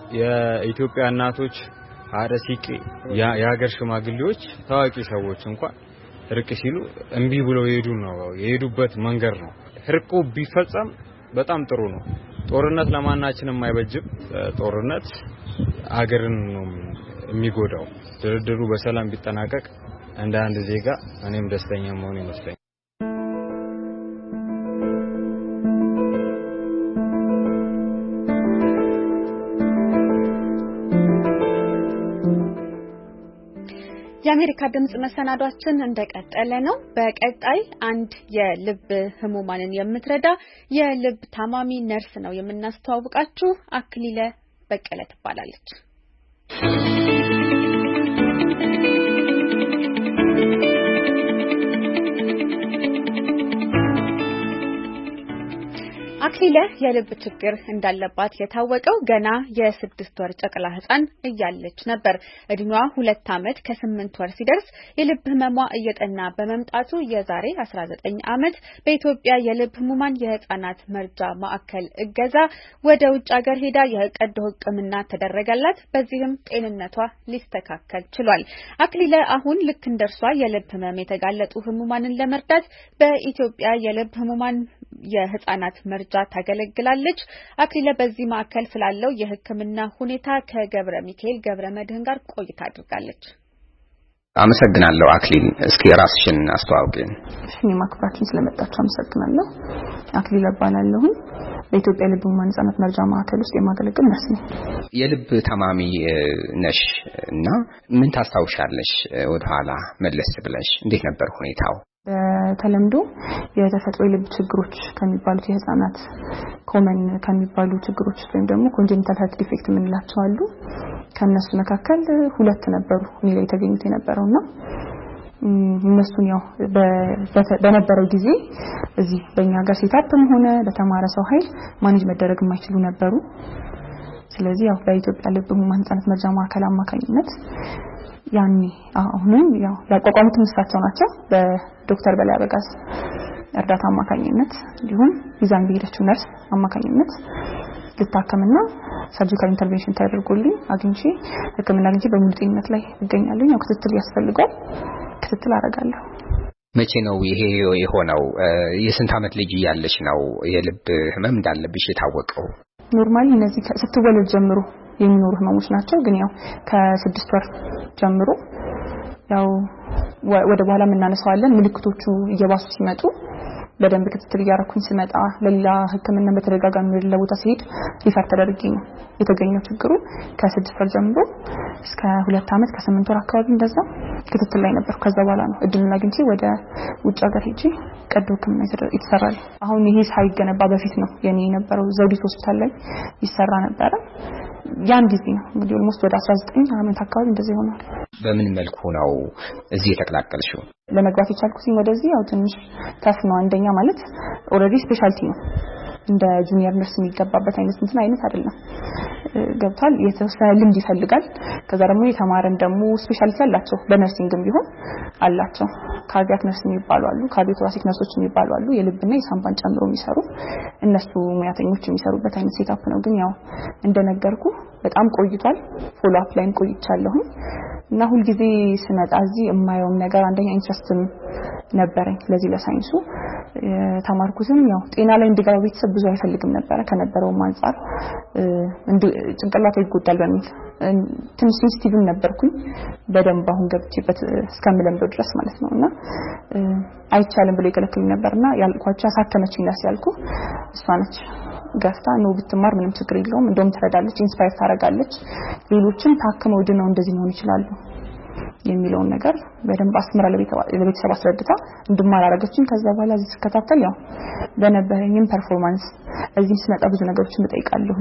Speaker 24: የኢትዮጵያ እናቶች አረሲቂ የሀገር ሽማግሌዎች ታዋቂ ሰዎች እንኳን እርቅ ሲሉ እንቢ ብለው የሄዱበት መንገድ ነው። እርቁ ቢፈጸም በጣም ጥሩ ነው። ጦርነት ለማናችንም አይበጅም። ጦርነት ሀገርን ነው የሚጎዳው። ድርድሩ በሰላም ቢጠናቀቅ እንደ አንድ ዜጋ እኔም ደስተኛ መሆን ይመስለኛል።
Speaker 1: የአሜሪካ ድምጽ መሰናዷችን እንደቀጠለ ነው። በቀጣይ አንድ የልብ ህሙማንን የምትረዳ የልብ ታማሚ ነርስ ነው የምናስተዋውቃችሁ። አክሊለ በቀለ ትባላለች። አክሊለ የልብ ችግር እንዳለባት የታወቀው ገና የ6 ወር ጨቅላ ህፃን እያለች ነበር። እድሜዋ 2 ዓመት ከ8 ወር ሲደርስ የልብ ህመሟ እየጠና በመምጣቱ የዛሬ 19 ዓመት በኢትዮጵያ የልብ ህሙማን የህፃናት መርጃ ማዕከል እገዛ ወደ ውጭ ሀገር ሄዳ የቀዶ ሕክምና ተደረገላት። በዚህም ጤንነቷ ሊስተካከል ችሏል። አክሊለ አሁን ልክ እንደርሷ የልብ ህመም የተጋለጡ ህሙማንን ለመርዳት በኢትዮጵያ የልብ ህሙማን የህፃናት መርጃ ታገለግላለች። አክሊለ በዚህ ማዕከል ስላለው የህክምና ሁኔታ ከገብረ ሚካኤል ገብረ መድህን ጋር ቆይታ አድርጋለች።
Speaker 18: አመሰግናለሁ አክሊል። እስኪ ራስሽን አስተዋውቂን።
Speaker 2: እሺ ማክብራችን ስለመጣችሁ አመሰግናለሁ። አክሊል እባላለሁ። በኢትዮጵያ የልብ ህሙማን ህፃናት መርጃ ማዕከል ውስጥ የማገለግል ነርስ ነኝ።
Speaker 18: የልብ ታማሚ ነሽ እና ምን ታስታውሻለሽ? ወደኋላ መለስ ብለሽ እንዴት ነበር ሁኔታው?
Speaker 2: በተለምዶ የተፈጥሮ የልብ ችግሮች ከሚባሉት የህፃናት ኮመን ከሚባሉ ችግሮች ወይም ደግሞ ኮንጀኒታል ሃርት ዲፌክት የምንላቸው አሉ። ከነሱ መካከል 2 ነበሩ እኔ ላይ ተገኝቶ የነበረውና እነሱን ያው በነበረው ጊዜ እዚህ በእኛ ጋር ሴታፕም ሆነ በተማረ ሰው ኃይል ማኔጅ መደረግ የማይችሉ ነበሩ። ስለዚህ ያው በኢትዮጵያ ልብ ህሙማን ህፃናት መርጃ ማዕከል አማካኝነት ያኔ አሁንም ያው ያቋቋሙት እሳቸው ናቸው። በዶክተር በላይ አበጋዝ እርዳታ አማካኝነት እንዲሁም ይዛን በሄደችው ነርስ አማካኝነት ልታከምና ሰርጂካል ኢንተርቬንሽን ተደርጎልኝ አግኝቼ ህክምና አግኝቼ በሙሉ ጤንነት ላይ እገኛለሁ። ያው ክትትል ያስፈልጋል። ክትትል አደርጋለሁ።
Speaker 18: መቼ ነው ይሄ የሆነው? የስንት ዓመት ልጅ ያለሽ ነው የልብ ህመም እንዳለብሽ የታወቀው?
Speaker 2: ኖርማሊ እነዚህ ስትወለድ ጀምሮ የሚኖሩ ህመሞች ናቸው። ግን ያው ከ6 ወር ጀምሮ ያው ወደ በኋላ እናነሳዋለን። ምልክቶቹ እየባሱ ሲመጡ በደንብ ክትትል ያረኩኝ ስመጣ ለሌላ ህክምና በተደጋጋሚ ወደ ቦታ ሲሄድ ሪፈር ተደርጌ ነው የተገኘው ችግሩ። ከ6 ወር ጀምሮ እስከ 2 ዓመት ከ8 ወር አካባቢ እንደዛ ክትትል ላይ ነበር። ከዛ በኋላ ነው እድሉን አግኝቼ ወደ ውጭ ሀገር ሄጄ ቀዶ ህክምና ይተሰራል። አሁን ይሄ ሳይገነባ በፊት ነው የኔ የነበረው ዘውዲት ሆስፒታል ላይ ይሰራ ነበር። ያን ጊዜ ነው እንግዲህ ኦልሞስት ወደ 19 ዓመት አካባቢ እንደዚህ ሆኗል።
Speaker 18: በምን መልኩ ነው እዚህ የተቀላቀልሽው?
Speaker 2: ለመግባት የቻልኩኝ ወደዚህ ያው ትንሽ ታፍ ነው። አንደኛ ማለት ኦልሬዲ ስፔሻሊቲ ነው። እንደ ጁኒየር ነርስ የሚገባበት አይነት አይደለም። ገብቷል። የተወሰነ ልምድ ይፈልጋል። ከዛ ደግሞ የተማረን ደግሞ ስፔሻሊቲ አላቸው። በነርሲንግም ቢሆን አላቸው። ካርዲያክ ነርስ የሚባሉ አሉ፣ ካርዲዮቶራሲክ ነርሶች የሚባሉ አሉ። የልብና የሳምባን ጨምሮ የሚሰሩ እነሱ ሙያተኞች የሚሰሩበት አይነት ሴታፕ ነው። ግን ያው እንደነገርኩ በጣም ቆይቷል። ፎሎ አፕ ላይም ቆይቻለሁ እና ሁሉ ጊዜ ስመጣ እዚህ የማየው ነገር አንደኛ ኢንትረስትም ነበረኝ ለዚህ ለሳይንሱ ተማርኩትም። ያው ጤና ላይ እንድገባ ቤተሰብ ብዙ አይፈልግም ነበር ከነበረው አንፃር ጭንቅላቴ ይጎዳል በሚል ትንሽ ሴንሲቲቭም ነበርኩኝ። በደንብ አሁን ገብቼበት እስከምለምደው ድረስ ማለት ነውና አይቻልም ብሎ ይከለክሉኝ ነበርና ያልኳቸው አሳከመችኝ ላስ ያልኩ እሷ ነች ገፍታ ነው ብትማር ምንም ችግር የለውም እንደውም ትረዳለች፣ ኢንስፓየር ታረጋለች፣ ሌሎችን ታከመው ድነው እንደዚህ ነው ይችላሉ የሚለውን ነገር በደንብ አስመራ ለቤተሰብ አስረድታ እንድማር አደረገችኝ። ከዛ በኋላ እዚህ ስከታተል ያው በነበረኝም ፐርፎርማንስ እዚህ ስመጣ ብዙ ነገሮችን እጠይቃለሁ።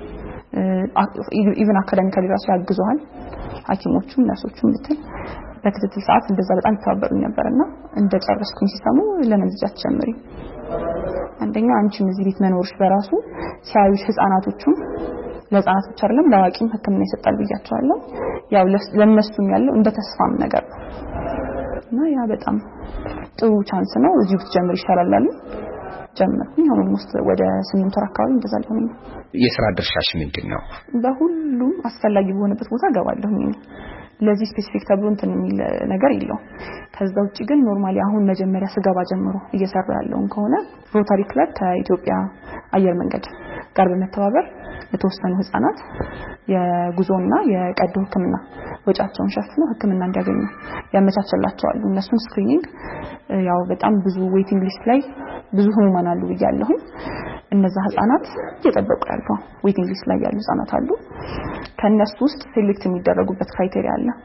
Speaker 2: ኢቭን አካዳሚካሊ ራሱ ያግዙሃል ሐኪሞቹም ነርሶቹም ብትል በክትትል ሰዓት እንደዛ በጣም ተባበሩኝ ነበርና እንደጨረስኩኝ ሲሰሙ ለምን እዚህ አትጀምሪ? አንደኛ አንቺም እዚህ ቤት መኖርሽ በራሱ ሲያዩሽ ህፃናቶቹም ለህፃናት ብቻ አይደለም ለአዋቂም ህክምና ይሰጣል ብያቸዋለሁ። ያው ለነሱም ያለው እንደ ተስፋም ነገር ነው እና ያ በጣም ጥሩ ቻንስ ነው። እዚህ ብትጀምሪ ይሻላል አሉ። ጀመርኩኝ። አሁን ሞስት ወደ 8 ወር አካባቢ እንደዛ ነው።
Speaker 18: የሥራ ድርሻሽ ምንድነው?
Speaker 2: በሁሉም አስፈላጊ በሆነበት ቦታ ገባለሁኝ። ለዚህ ስፔሲፊክ ተብሎ እንትን የሚል ነገር የለው። ከዛ ውጪ ግን ኖርማሊ አሁን መጀመሪያ ስገባ ጀምሮ እየሰራ ያለውን ከሆነ ሮታሪ ክለብ ከኢትዮጵያ አየር መንገድ ጋር በመተባበር የተወሰኑ ህፃናት የጉዞና የቀዶ ህክምና ወጫቸውን ሸፍነው ህክምና እንዲያገኙ ያመቻቸላቸዋል። እነሱን ስክሪኒንግ ያው በጣም ብዙ ዌቲንግ ሊስት ላይ ብዙ ህሙማን አሉ ይያለሁ። እነዛ ህፃናት እየጠበቁ ያሉ ዌቲንግ ሊስት ላይ ያሉ ህፃናት አሉ። ከነሱ ውስጥ ሴሌክት የሚደረጉበት ክራይቴሪያ አለ።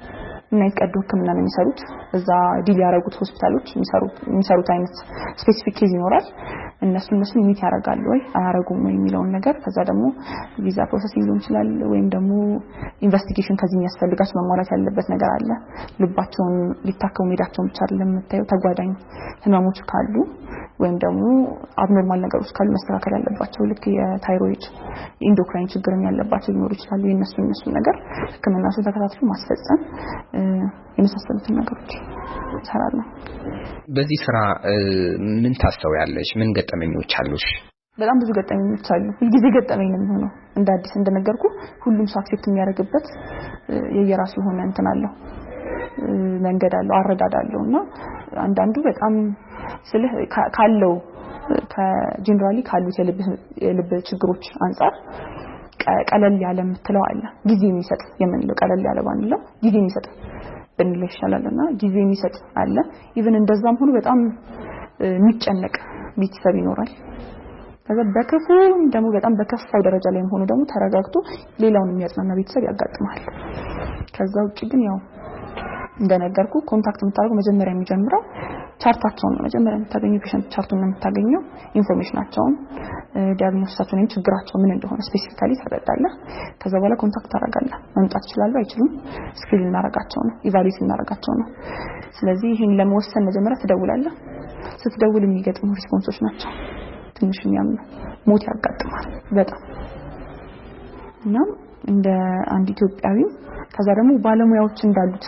Speaker 2: እና ቀዶ ህክምና ነው የሚሰሩት እዛ ዲል ያረጉት ሆስፒታሎች የሚሰሩት አይነት ስፔሲፊክ ኬዝ ይኖራል እነሱ ሚት ያረጋሉ ወይ አያረጉም ወይ የሚለውን ነገር ከዛ ደግሞ ቪዛ ፕሮሰሲንግ ሊሆን ይችላል ወይም ደግሞ ኢንቨስቲጌሽን ከዚህ የሚያስፈልጋቸው መሟላት ያለበት ነገር አለ ልባቸውን ሊታከሙ ሄዳቸው ብቻ አይደለም የምታየው ተጓዳኝ ህመሞች ካሉ ወይም ደግሞ አብኖርማል ነገሮች ካሉ መስተካከል ያለባቸው ልክ የታይሮይድ ኢንዶክራይን ችግርም ያለባቸው ሊኖሩ ይችላሉ የነሱ ነገር ህክምናውን ተከታትሎ ማስፈጸም የመሳሰሉትን ነገሮች ሰራለሁ
Speaker 18: በዚህ ስራ ምን ታስተውያለሽ ምን ገጠመኞች አሉሽ
Speaker 2: በጣም ብዙ ገጠመኞች አሉ ሁልጊዜ ገጠመኝ ነው የሚሆነው እንደ አዲስ እንደነገርኩ ሁሉም ሰው አክሴፕት የሚያደርግበት የየራሱ ሆነ እንትን አለው መንገድ አለው አረዳድ አለውና አንዳንዱ በጣም ስልህ ካለው ከጀነራሊ ካሉት የልብ ችግሮች አንፃር ቀለል ያለ የምትለው አለ ጊዜ የሚሰጥ የምንለው ቀለል ያለ ባንለው ጊዜ የሚሰጥ ብንለው ይሻላልና ጊዜ የሚሰጥ አለ ኢቭን እንደዛም ሆኖ በጣም የሚጨነቅ ቤተሰብ ይኖራል ከዛ በከፉ ደግሞ በጣም በከፋው ደረጃ ላይ ሆኖ ደግሞ ተረጋግቶ ሌላውን የሚያጽናና ቤተሰብ ያጋጥማል ከዛ ውጪ ግን ያው እንደነገርኩ ኮንታክት የምታደርገው መጀመሪያ የሚጀምረው ቻርታቸውን ነው መጀመሪያ የምታገኘው ፔሸንት ቻርቱን የምታገኘው ኢንፎርሜሽናቸውን ዲያግኖሲሳቸውን ችግራቸው ምን እንደሆነ ስፔሲፊካሊ ታረጋለህ ከዛ በኋላ ኮንታክት ታደርጋለህ መምጣት ይችላል አይችሉም ስክሪን እናረጋቸው ነው ኢቫሉዌት እናረጋቸው ነው ስለዚህ ይሄን ለመወሰን መጀመሪያ ትደውላለህ ስትደውል የሚገጥሙ ሪስፖንሶች ናቸው ትንሽ የሚያም ሞት ያጋጥማል በጣም እና እንደ አንድ ኢትዮጵያዊ ከዛ ደግሞ ባለሙያዎች እንዳሉት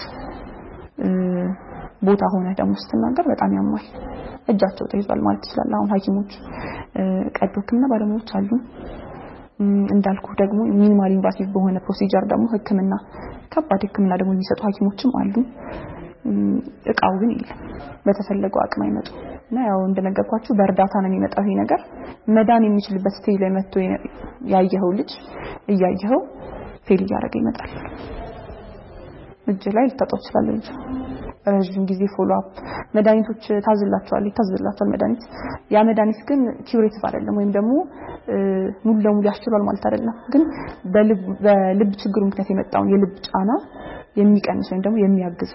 Speaker 2: ቦታ ሆነ ደግሞ ስትናገር በጣም ያማል እጃቸው ተይዟል ማለት ይችላል አሁን ሐኪሞች ቀዶ ህክምና ባለሙያዎች አሉ እንዳልኩ ደግሞ ሚኒማል ኢንቫሲቭ በሆነ ፕሮሲጀር ደግሞ ህክምና ከባድ ህክምና ደግሞ የሚሰጡ ሐኪሞችም አሉ እቃው ግን የለም በተፈለገው አቅም አይመጡ እና ያው እንደነገርኳችሁ በእርዳታ ነው የሚመጣው ይሄ ነገር መዳን የሚችልበት ስቴጅ ላይ መጥቶ ያየኸው ልጅ እያየኸው ፌል ያደረገ ይመጣል እጅ ላይ ልታጣው ይችላል ረጅም ጊዜ ፎሎ አፕ መድኃኒቶች ታዝላቸዋል መድኃኒት ያ መድኃኒት ግን ኪዩሬቲቭ አይደለም ወይም ደግሞ ሙሉ ለሙሉ ያስችላል ማለት አይደለም ግን በልብ ችግሩ ምክንያት የመጣውን የልብ ጫና የሚቀንስ ወይም ደግሞ የሚያግዝ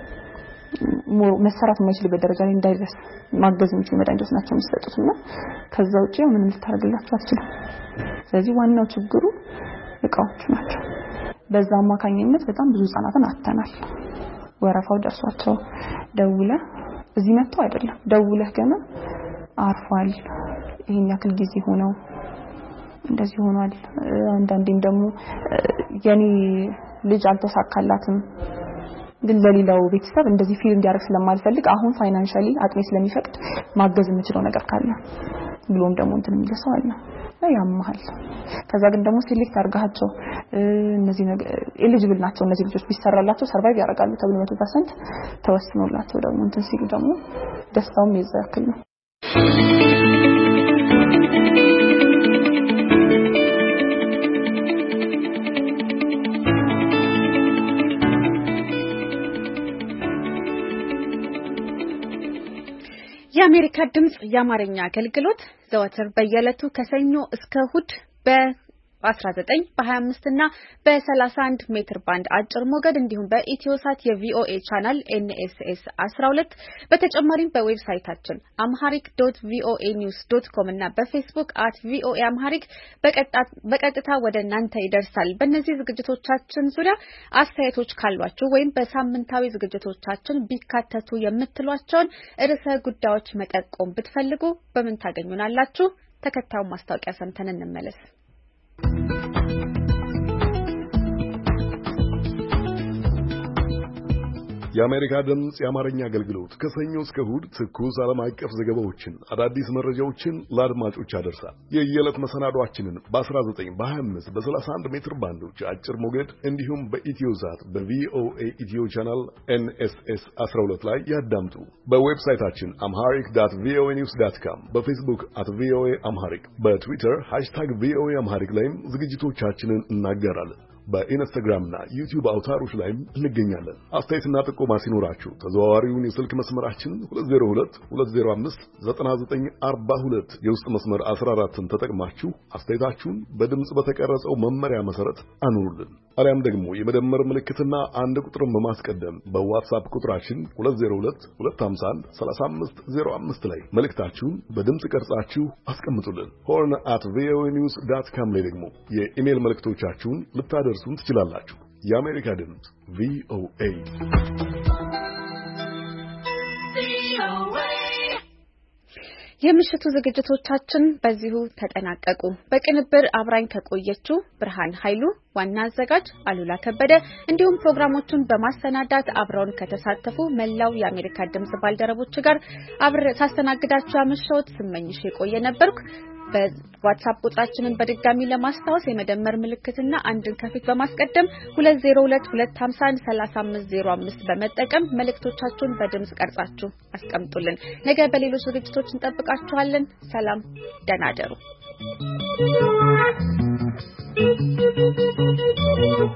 Speaker 2: መሰራት የማይችልበት ደረጃ ላይ እንዳይደርስ ማገዝ የሚችሉ መድኃኒቶች ናቸው የሚሰጡትና ከዛ ውጪ ምንም ልታረግላችሁ አትችሉም ስለዚህ ዋናው ችግሩ እቃዎቹ ናቸው በዛ አማካኝነት በጣም ብዙ ህጻናትን አተናል ወረፋው ደርሷቸው ደውለህ እዚህ መጥተው አይደለም ደውለህ ገና አርፏል ይሄን ያክል ጊዜ ሆነው እንደዚህ ሆኗል አንዳንዴም ደግሞ የኔ ልጅ አልተሳካላትም ግን ለሌላው ቤተሰብ እንደዚህ ፊል እንዲያርግ ስለማልፈልግ አሁን ፋይናንሻሊ አቅሜ ስለሚፈቅድ ማገዝ የምችለው ነገር ካለ ብሎም ደግሞ እንትን የሚልሰው አለ ያማል ከዛ ግን ደግሞ ሴሌክት አርጋቸው እነዚህ ኤሊጂብል ናቸው እነዚህ ልጆች ቢሰራላቸው ሰርቫይቭ ያደርጋሉ ተብሎ 100% ተወስኖላቸው ደግሞ እንትን ሲሉ ደግሞ ደስታውም ይዘክል ነው
Speaker 1: የአሜሪካ ድምጽ የአማርኛ አገልግሎት ዘወትር በየዕለቱ ከሰኞ እስከ እሁድ በ19 በ25 እና በ31 ሜትር ባንድ አጭር ሞገድ እንዲሁም በኢትዮሳት የቪኦኤ ቻናል NSS 12 በተጨማሪም በዌብሳይታችን amharic.voanews.com እና በፌስቡክ @voaamharic በቀጥታ ወደ እናንተ ይደርሳል። በእነዚህ ዝግጅቶቻችን ዙሪያ አስተያየቶች ካሏችሁ ወይም በሳምንታዊ ዝግጅቶቻችን ቢካተቱ የምትሏቸውን ርዕሰ ጉዳዮች መጠቆም ብትፈልጉ በምን ታገኙናላችሁ? ተከታዩን ማስታወቂያ ሰምተን እንመለስ።
Speaker 5: የአሜሪካ ድምጽ የአማርኛ አገልግሎት ከሰኞ እስከ እሁድ ትኩስ ዓለም አቀፍ ዘገባዎችን፣ አዳዲስ መረጃዎችን ለአድማጮች ያደርሳል። የየዕለት መሰናዷችንን በ19 በ25 በ31 ሜትር ባንዶች አጭር ሞገድ እንዲሁም በኢትዮዛት በቪኦኤ ኢትዮ ቻናል NSS 12 ላይ ያዳምጡ። በዌብሳይታችን amharic.voanews.com በፌስቡክ @voa amharic በትዊተር #voa amharic ላይም ዝግጅቶቻችንን እናገራለን። በኢንስታግራምና ዩቲዩብ አውታሮች ላይም እንገኛለን። አስተያየትና ጥቆማ ሲኖራችሁ ተዘዋዋሪውን የስልክ መስመራችን 2022059942 የውስጥ መስመር 14ን ተጠቅማችሁ አስተያየታችሁን በድምጽ በተቀረጸው መመሪያ መሰረት አኑሩልን። አሊያም ደግሞ የመደመር ምልክትና አንድ ቁጥርን በማስቀደም በዋትስአፕ ቁጥራችን 2022513505 ላይ መልእክታችሁን በድምጽ ቀርጻችሁ አስቀምጡልን። horn@voanews.com ላይ ደግሞ የኢሜል መልእክቶቻችሁን ልታደርሱን ትችላላችሁ። የአሜሪካ ድምጽ VOA
Speaker 1: የምሽቱ ዝግጅቶቻችን በዚሁ ተጠናቀቁ። በቅንብር አብራኝ ከቆየችው ብርሃን ኃይሉ፣ ዋና አዘጋጅ አሉላ ከበደ እንዲሁም ፕሮግራሞቹን በማሰናዳት አብረውን ከተሳተፉ መላው የአሜሪካ ድምጽ ባልደረቦች ጋር ሳስተናግዳችሁ ያመሸሁት ስመኝሽ የቆየ ነበርኩ። በዋትስአፕ ቁጥራችንን በድጋሚ ለማስታወስ የመደመር ምልክትና አንድን ከፊት በማስቀደም 2022513505 በመጠቀም መልእክቶቻችሁን በድምጽ ቀርጻችሁ አስቀምጡልን። ነገ በሌሎች ዝግጅቶች እንጠብቃችኋለን። ሰላም፣ ደህና እደሩ።